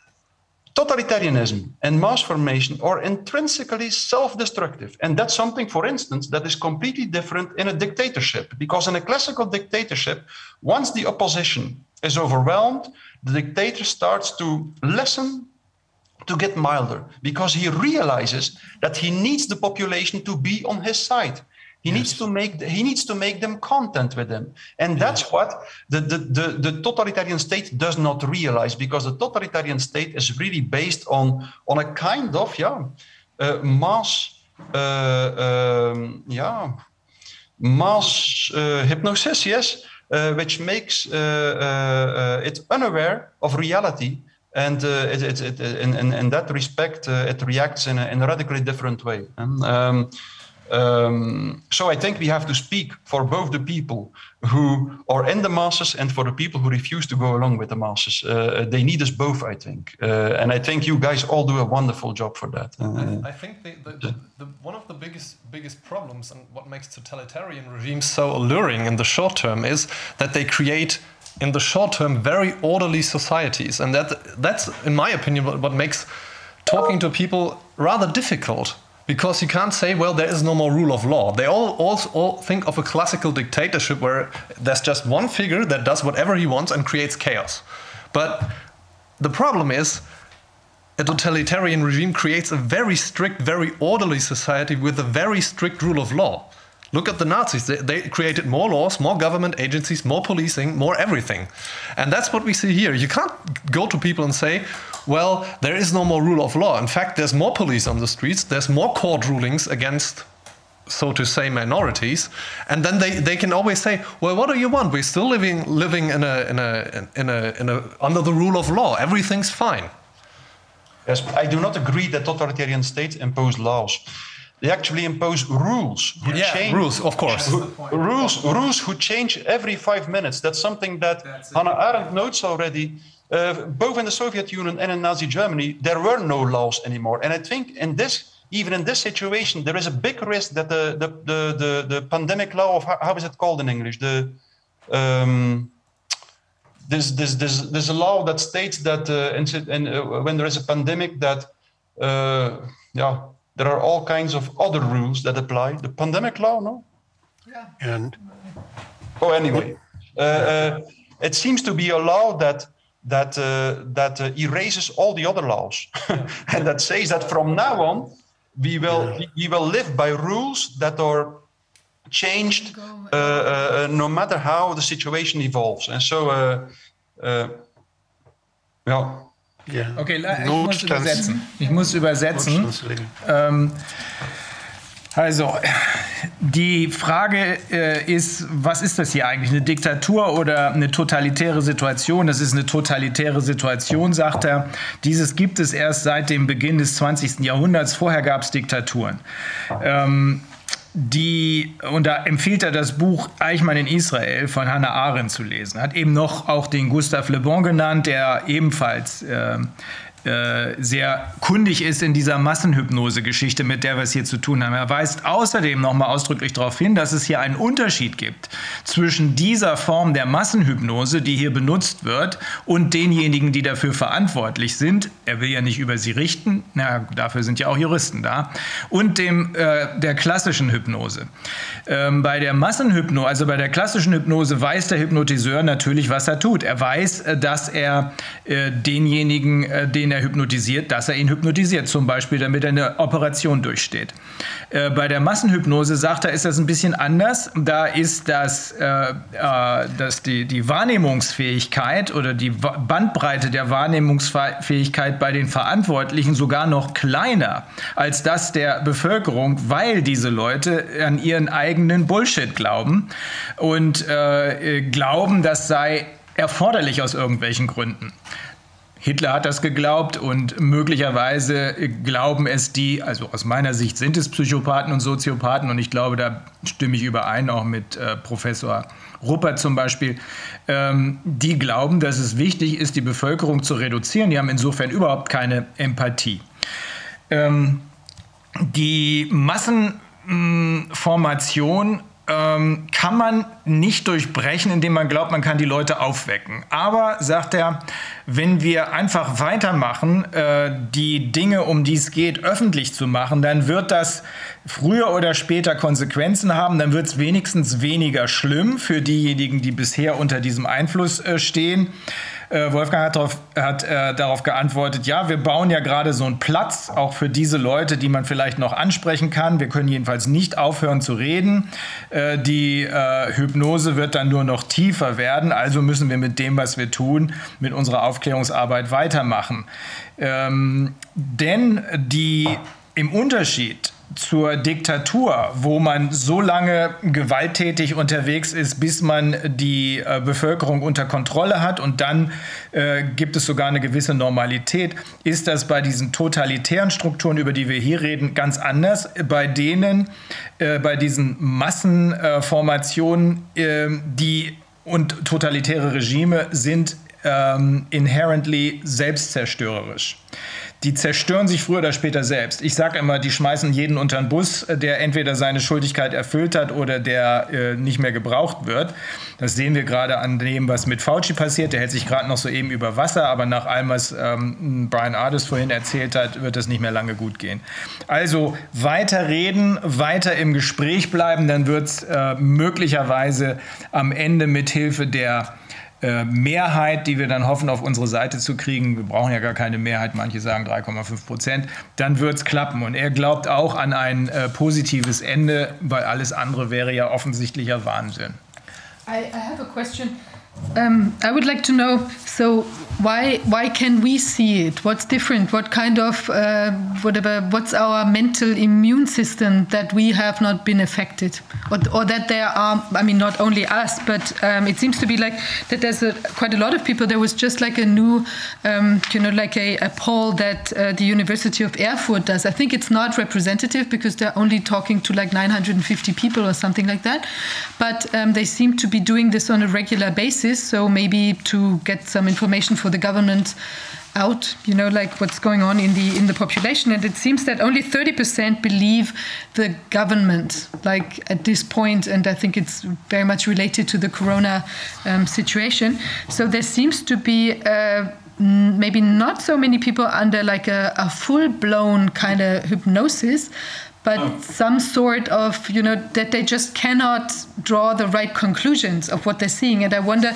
totalitarianism and mass formation are intrinsically self-destructive, and that's something, for instance, that is completely different in a dictatorship. Because in a classical dictatorship, once the opposition is overwhelmed, the dictator starts to lessen, to get milder, because he realizes that he needs the population to be on his side. He yes. needs to make he needs to make them content with him, and that's yes. what the, the the the totalitarian state does not realize, because the totalitarian state is really based on on a kind of yeah uh, mass uh, um, yeah mass uh, hypnosis, yes, uh, which makes uh, uh, it unaware of reality. And uh, it, it, it, in, in, in that respect, uh, it reacts in a, in a radically different way. And, um, um, so I think we have to speak for both the people who are in the masses and for the people who refuse to go along with the masses. Uh, they need us both, I think. Uh, and I think you guys all do a wonderful job for that. Uh, I, I think the, the, the, the, one of the biggest biggest problems and what makes totalitarian regimes so alluring in the short term is that they create in the short term, very orderly societies. And that that's, in my opinion, what, what makes talking to people rather difficult. Because you can't say, well, there is no more rule of law. They all, all, all think of a classical dictatorship where there's just one figure that does whatever he wants and creates chaos. But the problem is, a totalitarian regime creates a very strict, very orderly society with a very strict rule of law. Look at the Nazis. They, they created more laws, more government agencies, more policing, more everything. And that's what we see here. You can't go to people and say, well, there is no more rule of law. In fact, there's more police on the streets. There's more court rulings against, so to say, minorities. And then they, they can always say, well, what do you want? We're still living living in a in a in a in a under the rule of law. Everything's fine. Yes, I do not agree that totalitarian states impose laws. They actually impose rules. Who Yeah, change, rules, of course. who- rules, rules who change every five minutes. That's something that That's it. Hannah Arendt notes already. Uh, both in the Soviet Union and in Nazi Germany, there were no laws anymore. And I think in this, even in this situation, there is a big risk that the the the the, the pandemic law of how, how is it called in English? The um, There's, there's, there's, there's a law that states that uh, in, in, uh, when there is a pandemic that uh, yeah, there are all kinds of other rules that apply. The pandemic law, no? And Oh, anyway. Uh, uh, it seems to be a law that that uh, that uh, erases all the other laws. And that says that from now on, we will, we will live by rules that are changed uh, uh, no matter how the situation evolves. And so, uh, uh, ja. yeah. Okay, la- ich muss Notstands- übersetzen. Ich muss übersetzen. Notstandsregeln. Ähm, also, die Frage äh, ist, was ist das hier eigentlich? Eine Diktatur oder eine totalitäre Situation? Das ist eine totalitäre Situation, sagt er. Dieses gibt es erst seit dem Beginn des zwanzigsten Jahrhunderts. Vorher gab es Diktaturen. Ähm, Die, und da empfiehlt er das Buch Eichmann in Israel von Hannah Arendt zu lesen. Hat eben noch auch den Gustave Le Bon genannt, der ebenfalls äh, äh, sehr kundig ist in dieser Massenhypnose-Geschichte, mit der wir es hier zu tun haben. Er weist außerdem noch mal ausdrücklich darauf hin, dass es hier einen Unterschied gibt zwischen dieser Form der Massenhypnose, die hier benutzt wird, und denjenigen, die dafür verantwortlich sind. Er will ja nicht über sie richten, na, dafür sind ja auch Juristen da, und dem, äh, der klassischen Hypnose. Ähm, bei der Massenhypnose, also bei der klassischen Hypnose, weiß der Hypnotiseur natürlich, was er tut. Er weiß, äh, dass er äh, denjenigen, äh, den er hypnotisiert, dass er ihn hypnotisiert, zum Beispiel, damit er eine Operation durchsteht. Äh, bei der Massenhypnose, sagt er, ist das ein bisschen anders. Da ist das, äh, äh, dass die, die Wahrnehmungsfähigkeit oder die Bandbreite der Wahrnehmungsfähigkeit bei den Verantwortlichen sogar noch kleiner als das der Bevölkerung, weil diese Leute an ihren eigenen Bullshit glauben und äh, glauben, das sei erforderlich aus irgendwelchen Gründen. Hitler hat das geglaubt und möglicherweise glauben es die, also aus meiner Sicht sind es Psychopathen und Soziopathen, und ich glaube, da stimme ich überein, auch mit äh, Professor Ruppert zum Beispiel, ähm, die glauben, dass es wichtig ist, die Bevölkerung zu reduzieren. Die haben insofern überhaupt keine Empathie. Ähm, die Massenformation ähm, kann man nicht durchbrechen, indem man glaubt, man kann die Leute aufwecken. Aber, sagt er, wenn wir einfach weitermachen, äh, die Dinge, um die es geht, öffentlich zu machen, dann wird das früher oder später Konsequenzen haben. Dann wird es wenigstens weniger schlimm für diejenigen, die bisher unter diesem Einfluss äh, stehen. Äh, Wolfgang hat, darauf, hat äh, darauf geantwortet, ja, wir bauen ja gerade so einen Platz, auch für diese Leute, die man vielleicht noch ansprechen kann. Wir können jedenfalls nicht aufhören zu reden. Äh, die äh, Hypnose wird dann nur noch tiefer werden, also müssen wir mit dem, was wir tun, mit unserer Aufklärungsarbeit weitermachen. Ähm, denn die, im Unterschied zur Diktatur, wo man so lange gewalttätig unterwegs ist, bis man die äh, Bevölkerung unter Kontrolle hat, und dann äh, gibt es sogar eine gewisse Normalität, ist das bei diesen totalitären Strukturen, über die wir hier reden, ganz anders. Bei denen, äh, bei diesen Massenformationen, äh, die und totalitäre Regime sind ähm, inherently selbstzerstörerisch. die zerstören sich früher oder später selbst. Ich sage immer, die schmeißen jeden unter den Bus, der entweder seine Schuldigkeit erfüllt hat oder der äh, nicht mehr gebraucht wird. Das sehen wir gerade an dem, was mit Fauci passiert. Der hält sich gerade noch so eben über Wasser, aber nach allem, was ähm, Brian Ardis vorhin erzählt hat, wird das nicht mehr lange gut gehen. Also weiter reden, weiter im Gespräch bleiben, dann wird es äh, möglicherweise am Ende mit Hilfe der äh, Mehrheit, die wir dann hoffen, auf unsere Seite zu kriegen, wir brauchen ja gar keine Mehrheit, manche sagen drei Komma fünf Prozent, dann wird es klappen. Und er glaubt auch an ein äh, positives Ende, weil alles andere wäre ja offensichtlicher Wahnsinn. I, I have a question. Um, I would like to know, so why why can we see it? What's different? What kind of, uh, whatever, what's our mental immune system that we have not been affected? Or, or that there are, I mean, not only us, but um, it seems to be like that there's a, quite a lot of people. There was just like a new, um, you know, like a, a poll that uh, the University of Erfurt does. I think it's not representative because they're only talking to like nine hundred fifty people or something like that. But um, they seem to be doing this on a regular basis. So maybe to get some information for the government out, you know, like what's going on in the in the population. And it seems that only thirty percent believe the government, like at this point, and I think it's very much related to the corona um, situation. So there seems to be uh, maybe not so many people under like a, a full-blown kind of hypnosis, but oh. some sort of, you know, that they just cannot draw the right conclusions of what they're seeing. And I wonder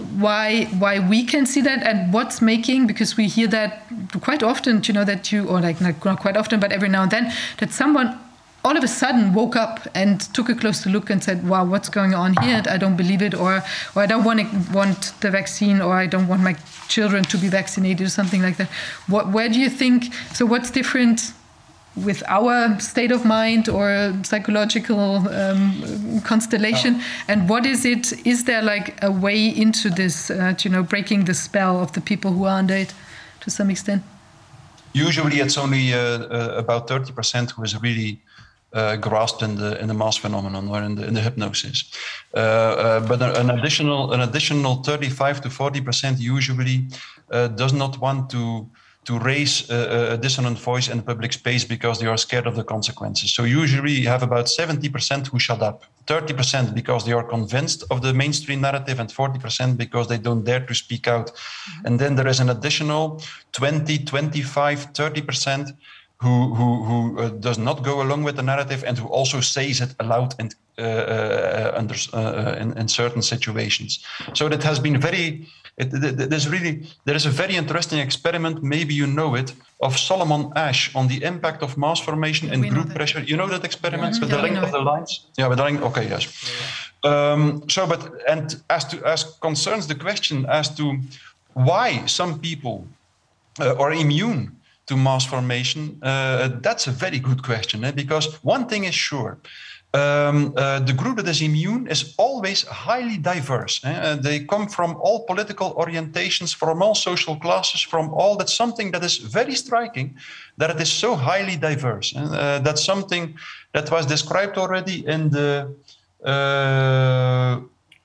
why why we can see that and what's making, because we hear that quite often, you know, that you, or like not, not quite often, but every now and then, that someone all of a sudden woke up and took a closer look and said, wow, what's going on here? And I don't believe it, or, or I don't want, to, want the vaccine, or I don't want my children to be vaccinated, or something like that. What, where do you think, so what's different with our state of mind or psychological um, constellation, oh. and what is it? Is there like a way into this, uh, you know, breaking the spell of the people who are under it to some extent? Usually, it's only uh, uh, about thirty percent who is really uh, grasped in the in the mass phenomenon or in the in the hypnosis. Uh, uh, but an additional an additional thirty-five to forty percent usually uh, does not want to. to raise a, a dissonant voice in the public space because they are scared of the consequences. So usually you have about seventy percent who shut up, thirty percent because they are convinced of the mainstream narrative, and forty percent because they don't dare to speak out. Mm-hmm. And then there is an additional twenty, twenty-five, thirty percent who, who, who uh, does not go along with the narrative and who also says it aloud and uh, uh, under, uh, in, in certain situations. So that has been very... It, there's really there is a very interesting experiment, maybe you know it, of Solomon Asch on the impact of mass formation and we group pressure. You know that experiment, yeah. with yeah, the length of the lines? Yeah, with the length. Okay, yes. Yeah. Um, so, but and as to as concerns the question as to why some people uh, are immune to mass formation, uh, that's a very good question, eh? Because one thing is sure. Um, uh, the group that is immune is always highly diverse. Eh? They come from all political orientations, from all social classes, from all. That's something that is very striking, that it is so highly diverse. And uh, that's something that was described already in the uh,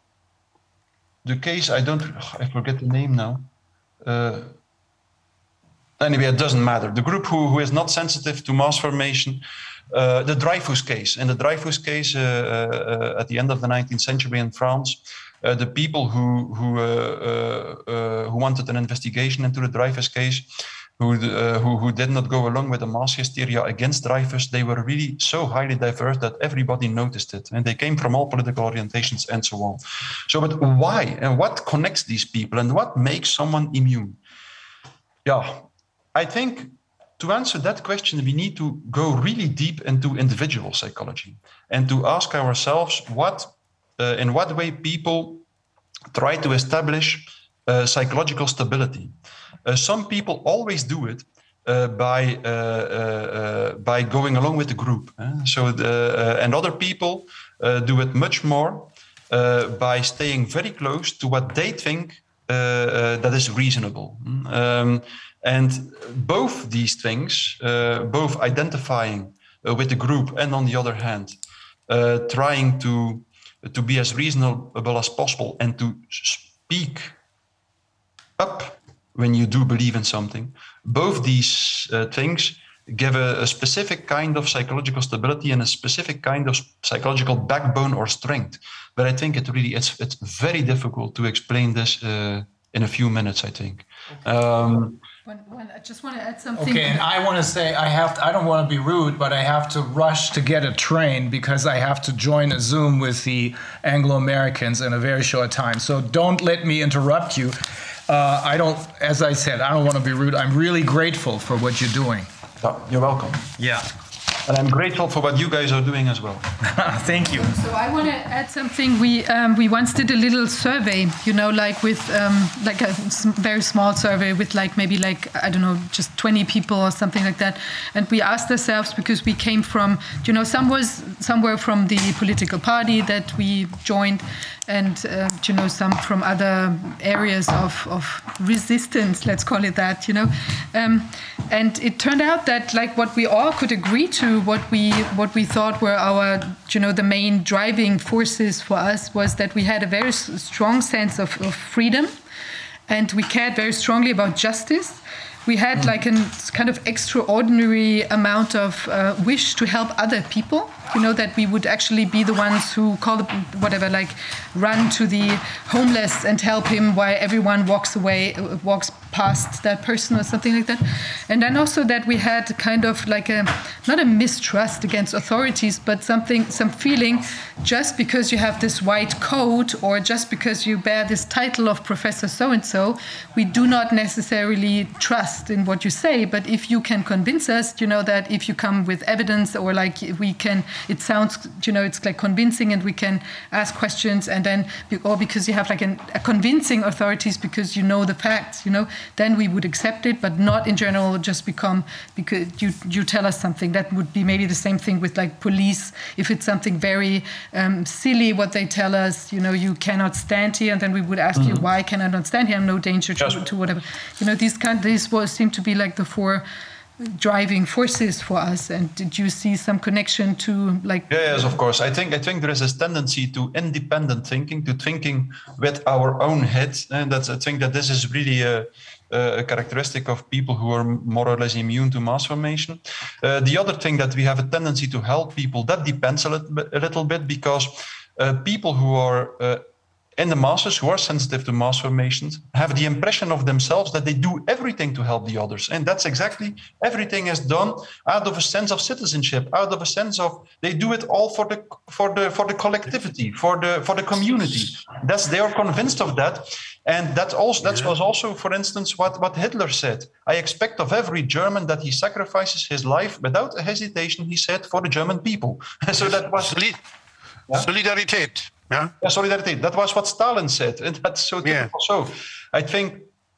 the case. I don't. I forget the name now. Uh, anyway, it doesn't matter. The group who who is not sensitive to mass formation. Uh, the Dreyfus case. In the Dreyfus case, uh, uh, at the end of the nineteenth century in France, uh, the people who who uh, uh, uh, who wanted an investigation into the Dreyfus case, who, uh, who who did not go along with the mass hysteria against Dreyfus, they were really so highly diverse that everybody noticed it, and they came from all political orientations and so on. So, but why and what connects these people, and what makes someone immune? Yeah, I think. To answer that question, we need to go really deep into individual psychology and to ask ourselves what, uh, in what way people try to establish uh, psychological stability. Uh, some people always do it uh, by uh, uh, by going along with the group. Uh, so, the, uh, and other people uh, do it much more uh, by staying very close to what they think uh, uh, that is reasonable. Um, And both these things, uh, both identifying uh, with the group and on the other hand, uh, trying to, to be as reasonable as possible and to speak up when you do believe in something. Both these uh, things give a, a specific kind of psychological stability and a specific kind of psychological backbone or strength. But I think it really it's it's very difficult to explain this uh, in a few minutes, I think. Um, When, when, I just want to add something. Okay, and I want to say I have to, I don't want to be rude, but I have to rush to get a train because I have to join a Zoom with the Anglo-Americans in a very short time. So don't let me interrupt you. Uh, I don't, as I said, I don't want to be rude. I'm really grateful for what you're doing. oh, you're welcome. Yeah. And I'm grateful for what you guys are doing as well. Thank you. So I want to add something. We um, we once did a little survey, you know, like with um, like a very small survey with like maybe like I don't know, just twenty people or something like that. And we asked ourselves because we came from, you know, some was somewhere from the political party that we joined, and uh, you know, some from other areas of, of resistance, let's call it that, you know. Um, and it turned out that like what we all could agree to, what we what we thought were our, you know, the main driving forces for us was that we had a very s- strong sense of, of freedom, and we cared very strongly about justice. We had like a kind of extraordinary amount of uh, wish to help other people, you know, that we would actually be the ones who call the, whatever, like run to the homeless and help him while everyone walks away, uh, walks past that person or something like that. And then also that we had kind of like a, not a mistrust against authorities, but something, some feeling just because you have this white coat or just because you bear this title of Professor so-and-so, we do not necessarily trust in what you say. But if you can convince us, you know, that if you come with evidence or like we can, it sounds, you know, it's like convincing and we can ask questions and then, or because you have like an, a convincing authorities because you know the facts, you know, then we would accept it, but not in general just become, because you you tell us something. That would be maybe the same thing with like police. If it's something very um, silly what they tell us, you know, you cannot stand here, and then we would ask mm-hmm. you, why can I not stand here? I'm no danger to, to whatever. You know, these kind, these was, seem to be like the four driving forces for us. And did you see some connection to like? Yeah, yes, of course. I think I think there is this tendency to independent thinking, to thinking with our own head, and that's I think that this is really a, a characteristic of people who are more or less immune to mass formation. Uh, the other thing that we have a tendency to help people, that depends a little bit, a little bit because uh, people who are uh, in the masses, who are sensitive to mass formations, have the impression of themselves that they do everything to help the others. And that's exactly, everything is done out of a sense of citizenship, out of a sense of, they do it all for the for the for the collectivity, for the for the community. That's, they are convinced of that. And that also that was also, for instance, what, what Hitler said. I expect of every German that he sacrifices his life without hesitation, he said, for the German people. So that was yeah? Solidarität. Yeah. yeah, solidarity. That was what Stalin said, and that's so typical. Yeah. So, I think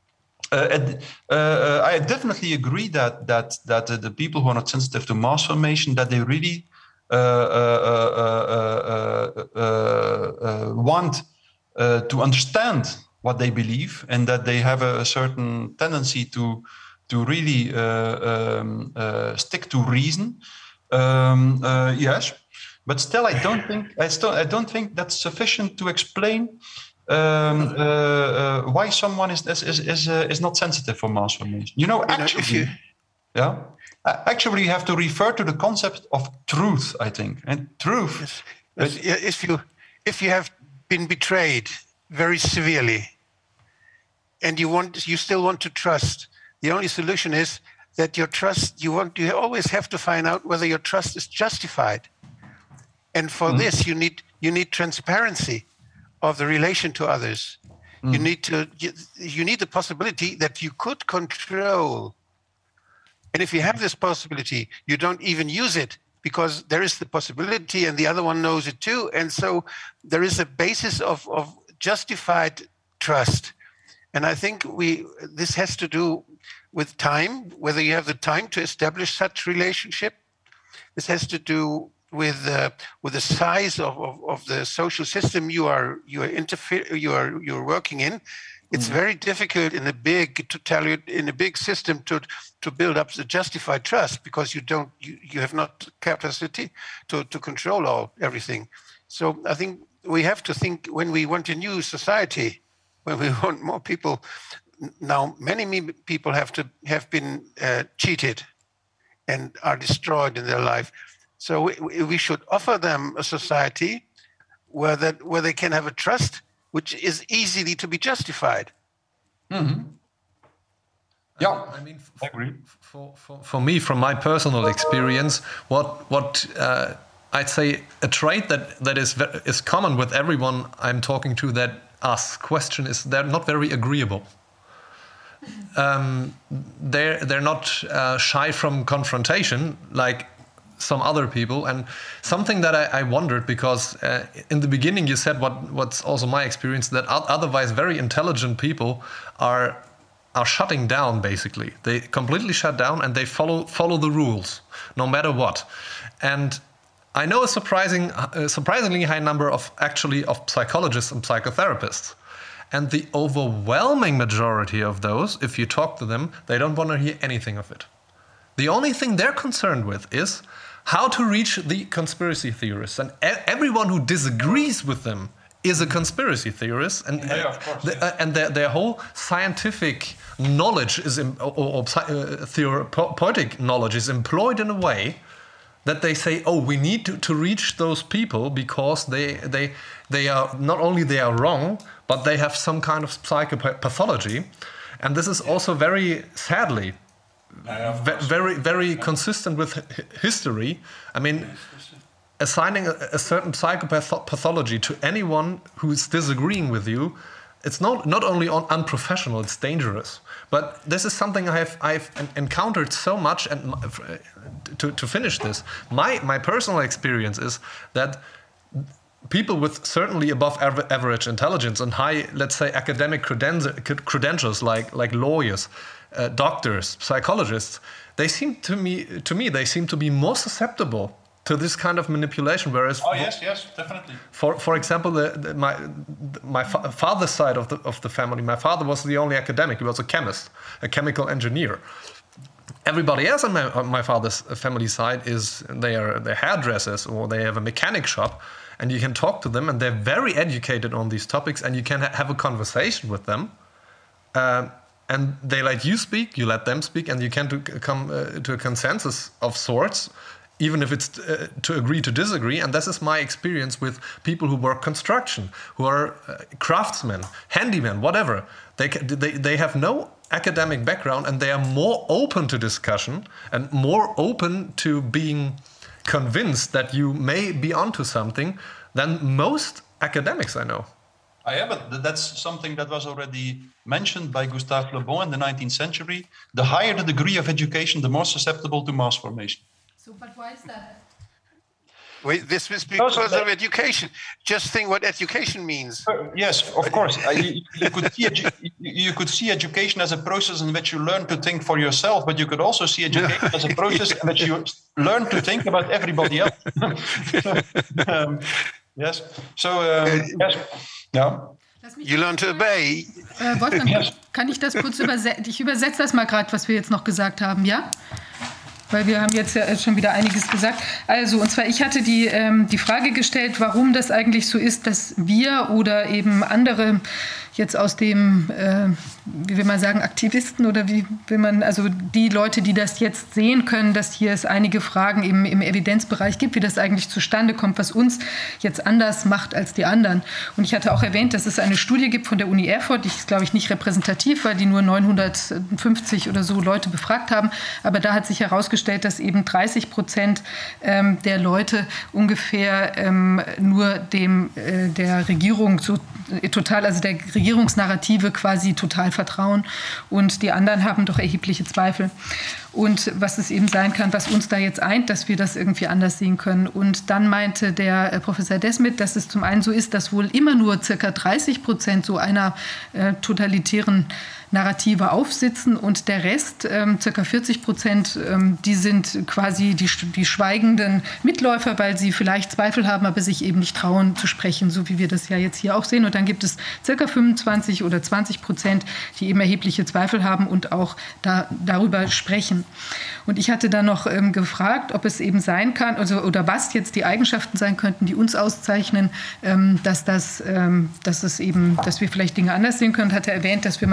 uh, uh, I definitely agree that that that uh, the people who are not sensitive to mass formation, that they really uh, uh, uh, uh, uh, uh, want uh, to understand what they believe, and that they have a, a certain tendency to to really uh, um, uh, stick to reason. Um, uh, yes. But still, I don't think I still I don't think that's sufficient to explain um, uh, uh, why someone is is is is, uh, is not sensitive for mass formation. You know, actually, you know, you, yeah, actually, you have to refer to the concept of truth. I think, and truth. Yes. If you if you have been betrayed very severely, and you want you still want to trust, the only solution is that your trust. You want you always have to find out whether your trust is justified. And for mm. this, you need you need transparency of the relation to others. Mm. You need to you, you need the possibility that you could control. And if you have this possibility, you don't even use it because there is the possibility, and the other one knows it too. And so there is a basis of of justified trust. And I think we this has to do with time, whether you have the time to establish such relationship. This has to do with uh, with the size of, of, of the social system you are you are interfere you are you're working in. It's mm-hmm. very difficult in a big to tell you in a big system to to build up the justified trust because you don't you, you have not capacity to, to control all everything. So I think we have to think when we want a new society, when we want more people now many me- people have to have been uh, cheated and are destroyed in their life. So we, we should offer them a society where that where they can have a trust which is easily to be justified. Mm-hmm. Yeah, I mean, f- I agree. For, for, for me, from my personal experience, what what uh, I'd say a trait that, that is ve- is common with everyone I'm talking to that asks question is they're not very agreeable. Um, they're they're not uh, shy from confrontation like some other people, and something that I, I wondered, because uh, in the beginning you said what what's also my experience, that otherwise very intelligent people are are shutting down. Basically, they completely shut down and they follow follow the rules no matter what. And I know a surprising a surprisingly high number of actually of psychologists and psychotherapists. And the overwhelming majority of those, if you talk to them, they don't want to hear anything of it. The only thing they're concerned with is how to reach the conspiracy theorists. And e- everyone who disagrees with them is a conspiracy theorist. And, Yeah, of course, the, yes. uh, and their, their whole scientific knowledge is, im- or, or uh, therapeutic knowledge is employed in a way that they say, oh, we need to, to reach those people because they they they are not only they are wrong, but they have some kind of psychopathology. And this is also very sadly ve- very very consistent with hi- history. I mean, assigning a, a certain psychopathology to anyone who is disagreeing with you, it's not not only un- unprofessional, it's dangerous. But this is something I have I've en- encountered so much. And m- f- to to finish this, my my personal experience is that people with certainly above aver- average intelligence and high, let's say, academic creden- credentials, like like lawyers, uh, doctors, psychologists, they seem to me to me they seem to be more susceptible to this kind of manipulation. Whereas, Oh yes, yes, definitely. for for example, the, the, my my fa- father's side of the of the family, my father was the only academic. He was a chemist, a chemical engineer. Everybody else on my, on my father's family side is they are they're hairdressers, or they have a mechanic shop, and you can talk to them, and they're very educated on these topics, and you can ha- have a conversation with them. Um, and they let you speak, you let them speak, and you can to come uh, to a consensus of sorts, even if it's uh, to agree to disagree. And this is my experience with people who work construction, who are uh, craftsmen, handymen, whatever. They, ca- they they have no academic background, and they are more open to discussion and more open to being convinced that you may be onto something than most academics I know. Ah, yeah, but th- that's something that was already mentioned by Gustave Le Bon in the nineteenth century. The higher the degree of education, the more susceptible to mass formation. So, but why is that? Wait, this is because that- of education. Just think what education means. Uh, yes, of course. Uh, you, you could see edu- you- you could see education as a process in which you learn to think for yourself, but you could also see education as a process in which you learn to think about everybody else. um, yes. So um, yes, yeah. Lass mich You learn to obey. Äh, Wolfgang, Yes. kann ich das kurz übersetzen? Ich übersetze das mal gerade, was wir jetzt noch gesagt haben, ja? Weil wir haben jetzt ja schon wieder einiges gesagt. Also, und zwar, ich hatte die, ähm, die Frage gestellt, warum das eigentlich so ist, dass wir oder eben andere jetzt aus dem, äh, wie will man sagen, Aktivisten oder wie will man, also die Leute, die das jetzt sehen können, dass hier es einige Fragen im, im Evidenzbereich gibt, wie das eigentlich zustande kommt, was uns jetzt anders macht als die anderen. Und ich hatte auch erwähnt, dass es eine Studie gibt von der Uni Erfurt, die ist, glaube ich, nicht repräsentativ, weil die nur neunhundertfünfzig oder so Leute befragt haben. Aber da hat sich herausgestellt, dass eben dreißig Prozent ähm, der Leute ungefähr ähm, nur dem äh, der Regierung so äh, total, also der Regierungsnarrative quasi total vertrauen, und die anderen haben doch erhebliche Zweifel. Und was es eben sein kann, was uns da jetzt eint, dass wir das irgendwie anders sehen können. Und dann meinte der äh, Professor Desmet, dass es zum einen so ist, dass wohl immer nur circa dreißig Prozent so einer äh, totalitären Narrative aufsitzen, und der Rest, ähm, circa vierzig Prozent, ähm, die sind quasi die, die schweigenden Mitläufer, weil sie vielleicht Zweifel haben, aber sich eben nicht trauen zu sprechen, so wie wir das ja jetzt hier auch sehen. Und dann gibt es circa fünfundzwanzig oder zwanzig Prozent, die eben erhebliche Zweifel haben und auch da, darüber sprechen. Und ich hatte dann noch ähm, gefragt, ob es eben sein kann, also, oder was jetzt die Eigenschaften sein könnten, die uns auszeichnen, ähm, dass, das, ähm, dass, es eben, dass wir vielleicht Dinge anders sehen können. Hat er erwähnt, dass wir mal so eine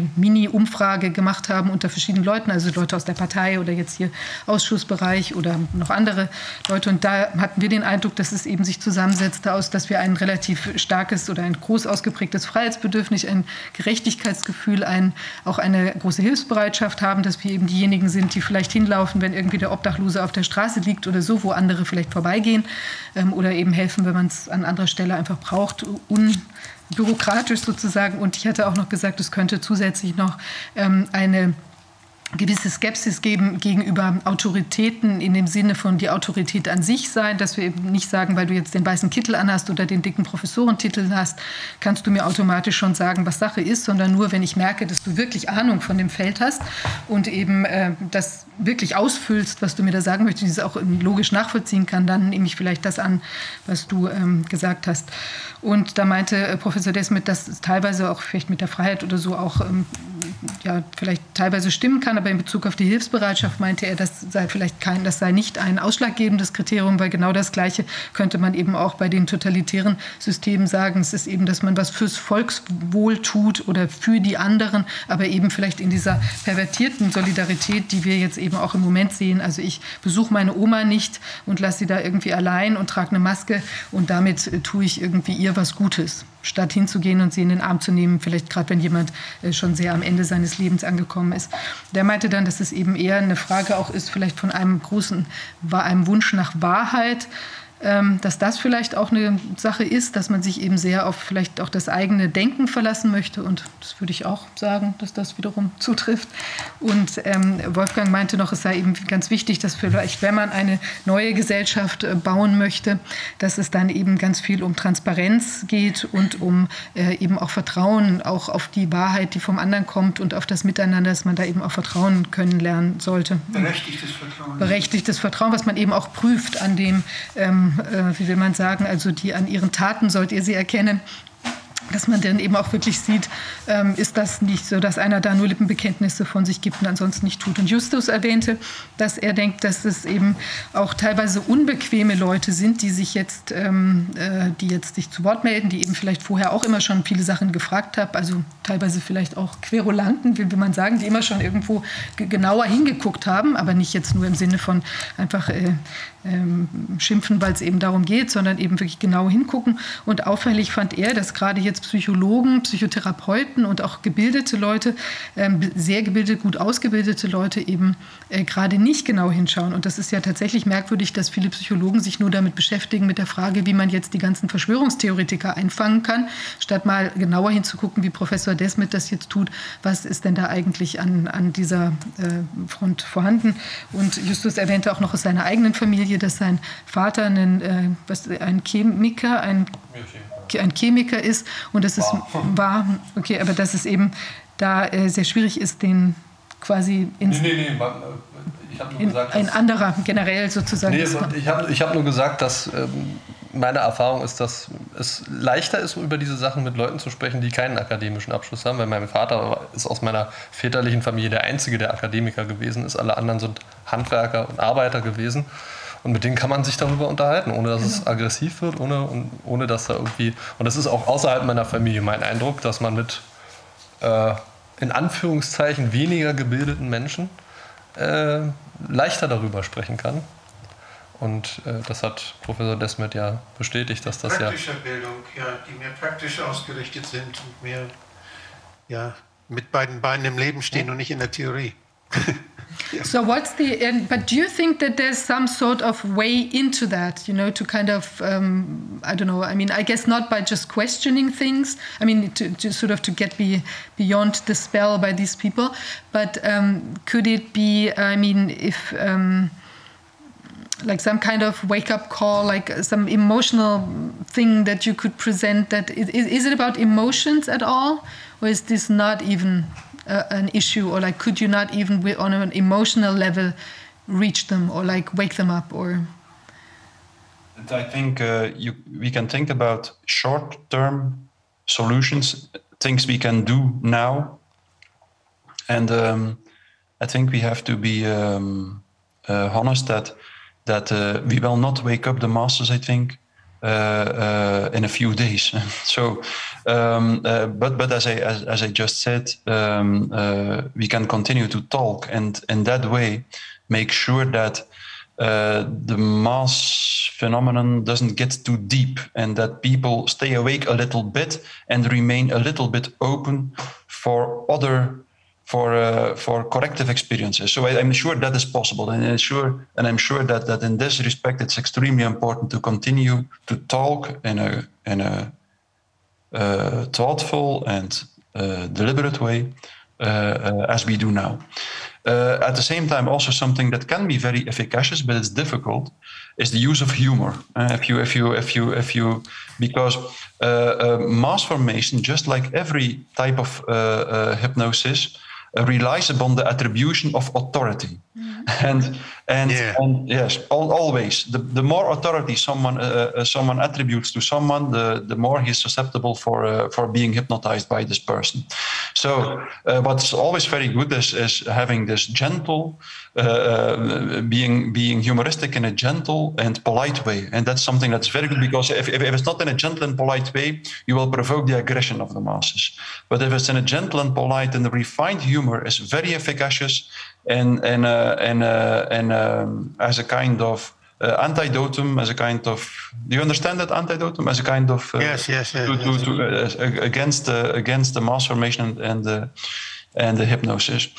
Mini-Umfrage gemacht haben unter verschiedenen Leuten, also Leute aus der Partei oder jetzt hier Ausschussbereich oder noch andere Leute. Und da hatten wir den Eindruck, dass es eben sich zusammensetzte aus, dass wir ein relativ starkes oder ein groß ausgeprägtes Freiheitsbedürfnis, ein Gerechtigkeitsgefühl, ein, auch eine große Hilfsbereitschaft haben, dass wir eben diejenigen sind, die vielleicht hinlaufen, wenn irgendwie der Obdachlose auf der Straße liegt oder so, wo andere vielleicht vorbeigehen, ähm, oder eben helfen, wenn man es an anderer Stelle einfach braucht, unbürokratisch sozusagen. Und ich hatte auch noch gesagt, es könnte zusätzlich noch ähm, eine gewisse Skepsis geben gegenüber Autoritäten in dem Sinne von die Autorität an sich sein, dass wir eben nicht sagen, weil du jetzt den weißen Kittel anhast oder den dicken Professorentitel hast, kannst du mir automatisch schon sagen, was Sache ist, sondern nur, wenn ich merke, dass du wirklich Ahnung von dem Feld hast und eben äh, das wirklich ausfüllst, was du mir da sagen möchtest, und dieses auch logisch nachvollziehen kann, dann nehme ich vielleicht das an, was du ähm, gesagt hast. Und da meinte äh, Professor Desmet, dass es teilweise auch vielleicht mit der Freiheit oder so auch ähm, ja, vielleicht teilweise stimmen kann, aber in Bezug auf die Hilfsbereitschaft meinte er, das sei vielleicht kein, das sei nicht ein ausschlaggebendes Kriterium, weil genau das Gleiche könnte man eben auch bei den totalitären Systemen sagen. Es ist eben, dass man was fürs Volkswohl tut oder für die anderen, aber eben vielleicht in dieser pervertierten Solidarität, die wir jetzt eben auch im Moment sehen. Also ich besuche meine Oma nicht und lasse sie da irgendwie allein und trage eine Maske und damit äh, tue ich irgendwie ihr was Gutes, statt hinzugehen und sie in den Arm zu nehmen, vielleicht gerade wenn jemand äh, schon sehr am Ende seines Lebens angekommen ist. Der meinte dann, dass es eben eher eine Frage auch ist, vielleicht von einem großen, war einem Wunsch nach Wahrheit, ähm, dass das vielleicht auch eine Sache ist, dass man sich eben sehr auf vielleicht auch das eigene Denken verlassen möchte. Und das würde ich auch sagen, dass das wiederum zutrifft. Und ähm, Wolfgang meinte noch, es sei eben ganz wichtig, dass vielleicht, wenn man eine neue Gesellschaft äh, bauen möchte, dass es dann eben ganz viel um Transparenz geht und um äh, eben auch Vertrauen, auch auf die Wahrheit, die vom anderen kommt und auf das Miteinander, dass man da eben auch Vertrauen können lernen sollte. Berechtigtes Vertrauen. Berechtigtes Vertrauen, was man eben auch prüft an dem, ähm, äh, wie will man sagen, also die an ihren Taten sollt ihr sie erkennen. Dass man dann eben auch wirklich sieht, ähm, ist das nicht so, dass einer da nur Lippenbekenntnisse von sich gibt und ansonsten nicht tut. Und Justus erwähnte, dass er denkt, dass es eben auch teilweise unbequeme Leute sind, die sich jetzt, ähm, äh, die jetzt sich zu Wort melden, die eben vielleicht vorher auch immer schon viele Sachen gefragt haben, also teilweise vielleicht auch Querulanten, wie will man sagen, die immer schon irgendwo g- genauer hingeguckt haben, aber nicht jetzt nur im Sinne von einfach äh, ähm, schimpfen, weil es eben darum geht, sondern eben wirklich genau hingucken. Und auffällig fand er, dass gerade jetzt Psychologen, Psychotherapeuten und auch gebildete Leute, ähm, sehr gebildete, gut ausgebildete Leute eben äh, gerade nicht genau hinschauen. Und das ist ja tatsächlich merkwürdig, dass viele Psychologen sich nur damit beschäftigen, mit der Frage, wie man jetzt die ganzen Verschwörungstheoretiker einfangen kann, statt mal genauer hinzugucken, wie Professor Desmet das jetzt tut. Was ist denn da eigentlich an, an dieser äh, Front vorhanden? Und Justus erwähnte auch noch aus seiner eigenen Familie, dass sein Vater einen, äh, was, ein Chemiker, ein ein Chemiker ist und das ist wahr, okay, aber dass es eben da äh, sehr schwierig ist, den quasi ins, nee, nee, nee, ich habe nur in, gesagt, ein anderer generell sozusagen. Nee, ich habe ich hab nur gesagt, dass ähm, meine Erfahrung ist, dass es leichter ist, über diese Sachen mit Leuten zu sprechen, die keinen akademischen Abschluss haben, weil mein Vater ist aus meiner väterlichen Familie der Einzige, der Akademiker gewesen ist. Alle anderen sind Handwerker und Arbeiter gewesen. Und mit denen kann man sich darüber unterhalten, ohne dass es aggressiv wird, ohne, ohne dass da irgendwie... Und das ist auch außerhalb meiner Familie mein Eindruck, dass man mit äh, in Anführungszeichen weniger gebildeten Menschen äh, leichter darüber sprechen kann. Und äh, das hat Professor Desmet ja bestätigt, dass das ja... Praktischer Bildung, ja, die mehr praktisch ausgerichtet sind und mehr ja, mit beiden Beinen im Leben stehen ja. und nicht in der Theorie. Yeah. So what's the, uh, but do you think that there's some sort of way into that, you know, to kind of, um, I don't know, I mean, I guess not by just questioning things, I mean, to, to sort of to get be, beyond the spell by these people, but um, could it be, I mean, if, um, like some kind of wake-up call, like some emotional thing that you could present, that, is, is it about emotions at all, or is this not even... Uh, an issue, or like could you not even on an emotional level reach them or like wake them up? Or I think uh, you, we can think about short-term solutions, things we can do now, and um, I think we have to be um, uh, honest that that uh, we will not wake up the masses. I think uh, uh, in a few days. So, um, uh, but but as I as, as I just said, um, uh, we can continue to talk, and in that way, make sure that uh, the mass phenomenon doesn't get too deep, and that people stay awake a little bit and remain a little bit open for other. For uh, for corrective experiences, so I, I'm sure that is possible, and I'm sure and I'm sure that, that in this respect it's extremely important to continue to talk in a in a uh, thoughtful and uh, deliberate way uh, uh, as we do now. Uh, at the same time, also something that can be very efficacious, but it's difficult, is the use of humor. Uh, if you if you if you if you because uh, uh, mass formation, just like every type of uh, uh, hypnosis, Uh, relies upon the attribution of authority, mm-hmm. and and, yeah. and yes, all, always the, the more authority someone uh, uh, someone attributes to someone, the the more he's susceptible for uh, for being hypnotized by this person. So uh, what's always very good is is having this gentle, uh, uh, being being humoristic in a gentle and polite way, and that's something that's very good, because if, if, if it's not in a gentle and polite way, you will provoke the aggression of the masses. But if it's in a gentle and polite and refined humor, humor is very efficacious, and and uh, and uh, and um, as a kind of uh, antidotum, as a kind of, do you understand that antidotum as a kind of uh, yes, yes, yes, to, to, yes. to, uh, against uh, against the mass formation and the and the hypnosis.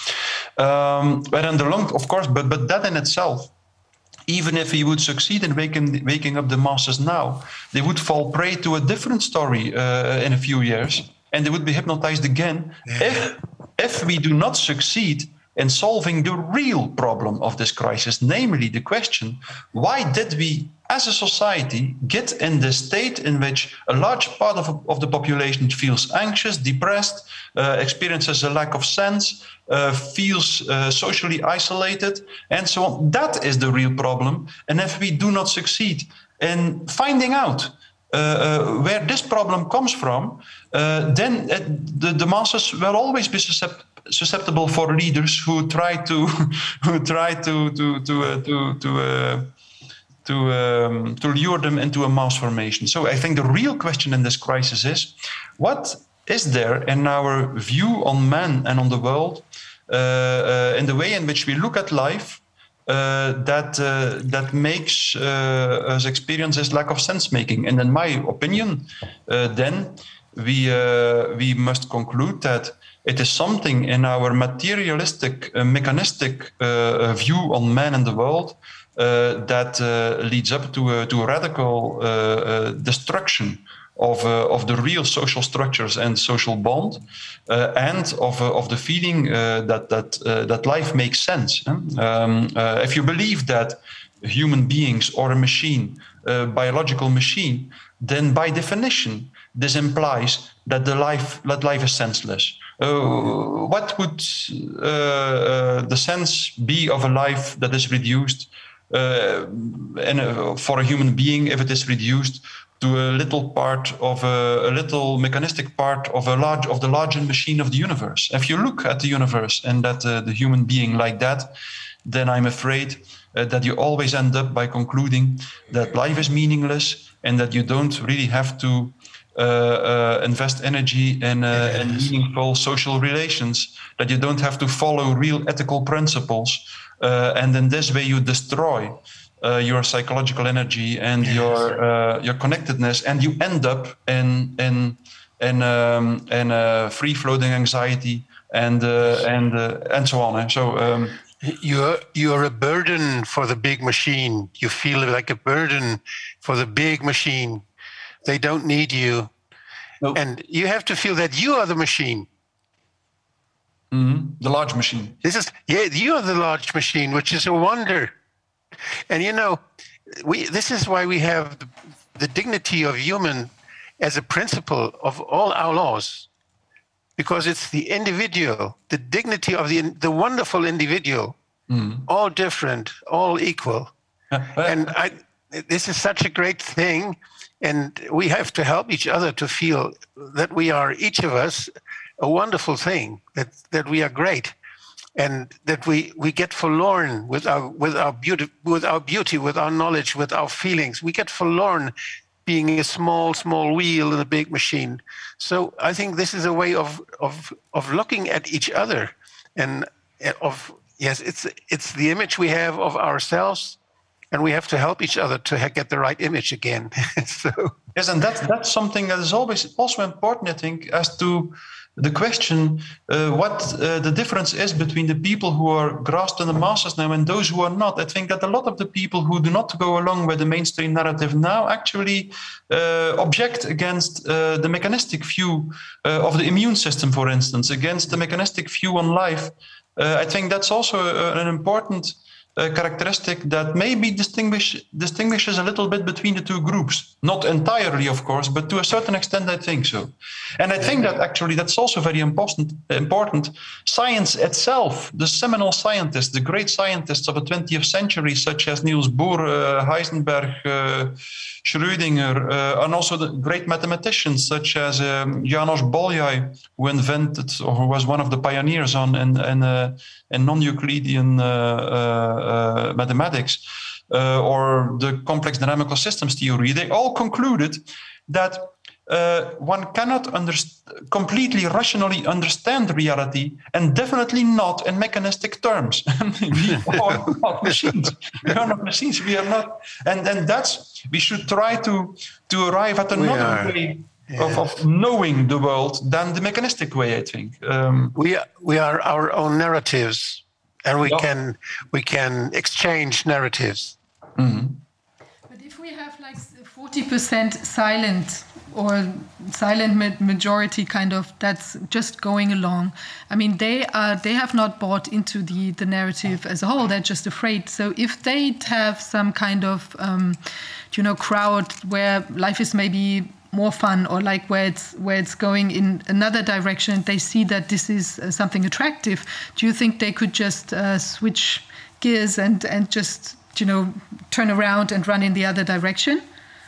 Um, but in the long, of course, but but that in itself, even if he would succeed in waking waking up the masses now, they would fall prey to a different story uh, in a few years, and they would be hypnotized again yeah. if. If we do not succeed in solving the real problem of this crisis, namely the question, why did we as a society get in the state in which a large part of, of the population feels anxious, depressed, uh, experiences a lack of sense, uh, feels uh, socially isolated, and so on? That is the real problem. And if we do not succeed in finding out Uh, uh, where this problem comes from, uh, then uh, the, the masses will always be suscept- susceptible for leaders who try to who try to to to uh, to to, uh, to, um, to lure them into a mass formation. So I think the real question in this crisis is, what is there in our view on man and on the world, uh, uh, in the way in which we look at life, Uh, that uh, that makes uh, us experience this lack of sense making? And in my opinion, uh, then we uh, we must conclude that it is something in our materialistic, uh, mechanistic uh, view on man and the world uh, that uh, leads up to a, to a radical uh, uh, destruction of uh, of the real social structures and social bond, uh, and of uh, of the feeling uh, that that uh, that life makes sense. Um, uh, if you believe that human beings are a machine, a biological machine, then by definition this implies that the life that life is senseless. Uh, what would uh, uh, the sense be of a life that is reduced, uh, and uh, for a human being, if it is reduced to a little part of a, a little mechanistic part of a large of the larger machine of the universe? If you look at the universe and at uh, the human being like that, then I'm afraid uh, that you always end up by concluding that life is meaningless, and that you don't really have to uh, uh, invest energy in, uh, in meaningful social relations, that you don't have to follow real ethical principles, uh, and in this way you destroy Uh, your psychological energy and yes. your uh, your connectedness, and you end up in in in um, in uh, free floating anxiety and uh, and uh, and so on. So um, you're you're a burden for the big machine. You feel like a burden for the big machine. They don't need you, no. And you have to feel that you are the machine. Mm-hmm. The large machine. This is yeah. You are the large machine, which is a wonder. And you know, we this is why we have the, the dignity of human as a principle of all our laws, because it's the individual, the dignity of the the wonderful individual, mm. all different, all equal. And I, this is such a great thing, and we have to help each other to feel that we are, each of us, a wonderful thing, that that we are great. And that we, we get forlorn with our with our beauty with our beauty with our knowledge, with our feelings. We get forlorn being a small, small wheel in a big machine. So I think this is a way of of of looking at each other, and of yes, it's it's the image we have of ourselves, and we have to help each other to get the right image again. So yes, and that's that's something that is always also important, I think, as to the question uh, what uh, the difference is between the people who are grasped in the masses now and those who are not. I think that a lot of the people who do not go along with the mainstream narrative now actually uh, object against uh, the mechanistic view uh, of the immune system, for instance, against the mechanistic view on life. Uh, I think that's also a, an important uh, characteristic that maybe distinguish, distinguishes a little bit between the two groups. Not entirely, of course, but to a certain extent, I think so. And I think that actually that's also very important. important. Science itself, the seminal scientists, the great scientists of the twentieth century, such as Niels Bohr, uh, Heisenberg, uh, Schrödinger, uh, and also the great mathematicians such as um, János Bolyai, who invented or who was one of the pioneers on in, in, uh, in non-Euclidean uh, uh, uh, mathematics, uh, or the complex dynamical systems theory. They all concluded that uh, one cannot underst- completely rationally understand reality, and definitely not in mechanistic terms. We are not machines. We are not machines. We are not, and and that's we should try to to arrive at another way yes. of, of knowing the world than the mechanistic way. I think um, we are, we are our own narratives, and we yeah. can we can exchange narratives. Mm-hmm. But if we have like forty percent silent or silent majority kind of that's just going along, I mean, they are they have not bought into the, the narrative as a whole. They're just afraid. So if they have some kind of, um, you know, crowd where life is maybe more fun, or like where it's where it's going in another direction, they see that this is uh, something attractive. Do you think they could just uh, switch gears and, and just, you know, turn around and run in the other direction?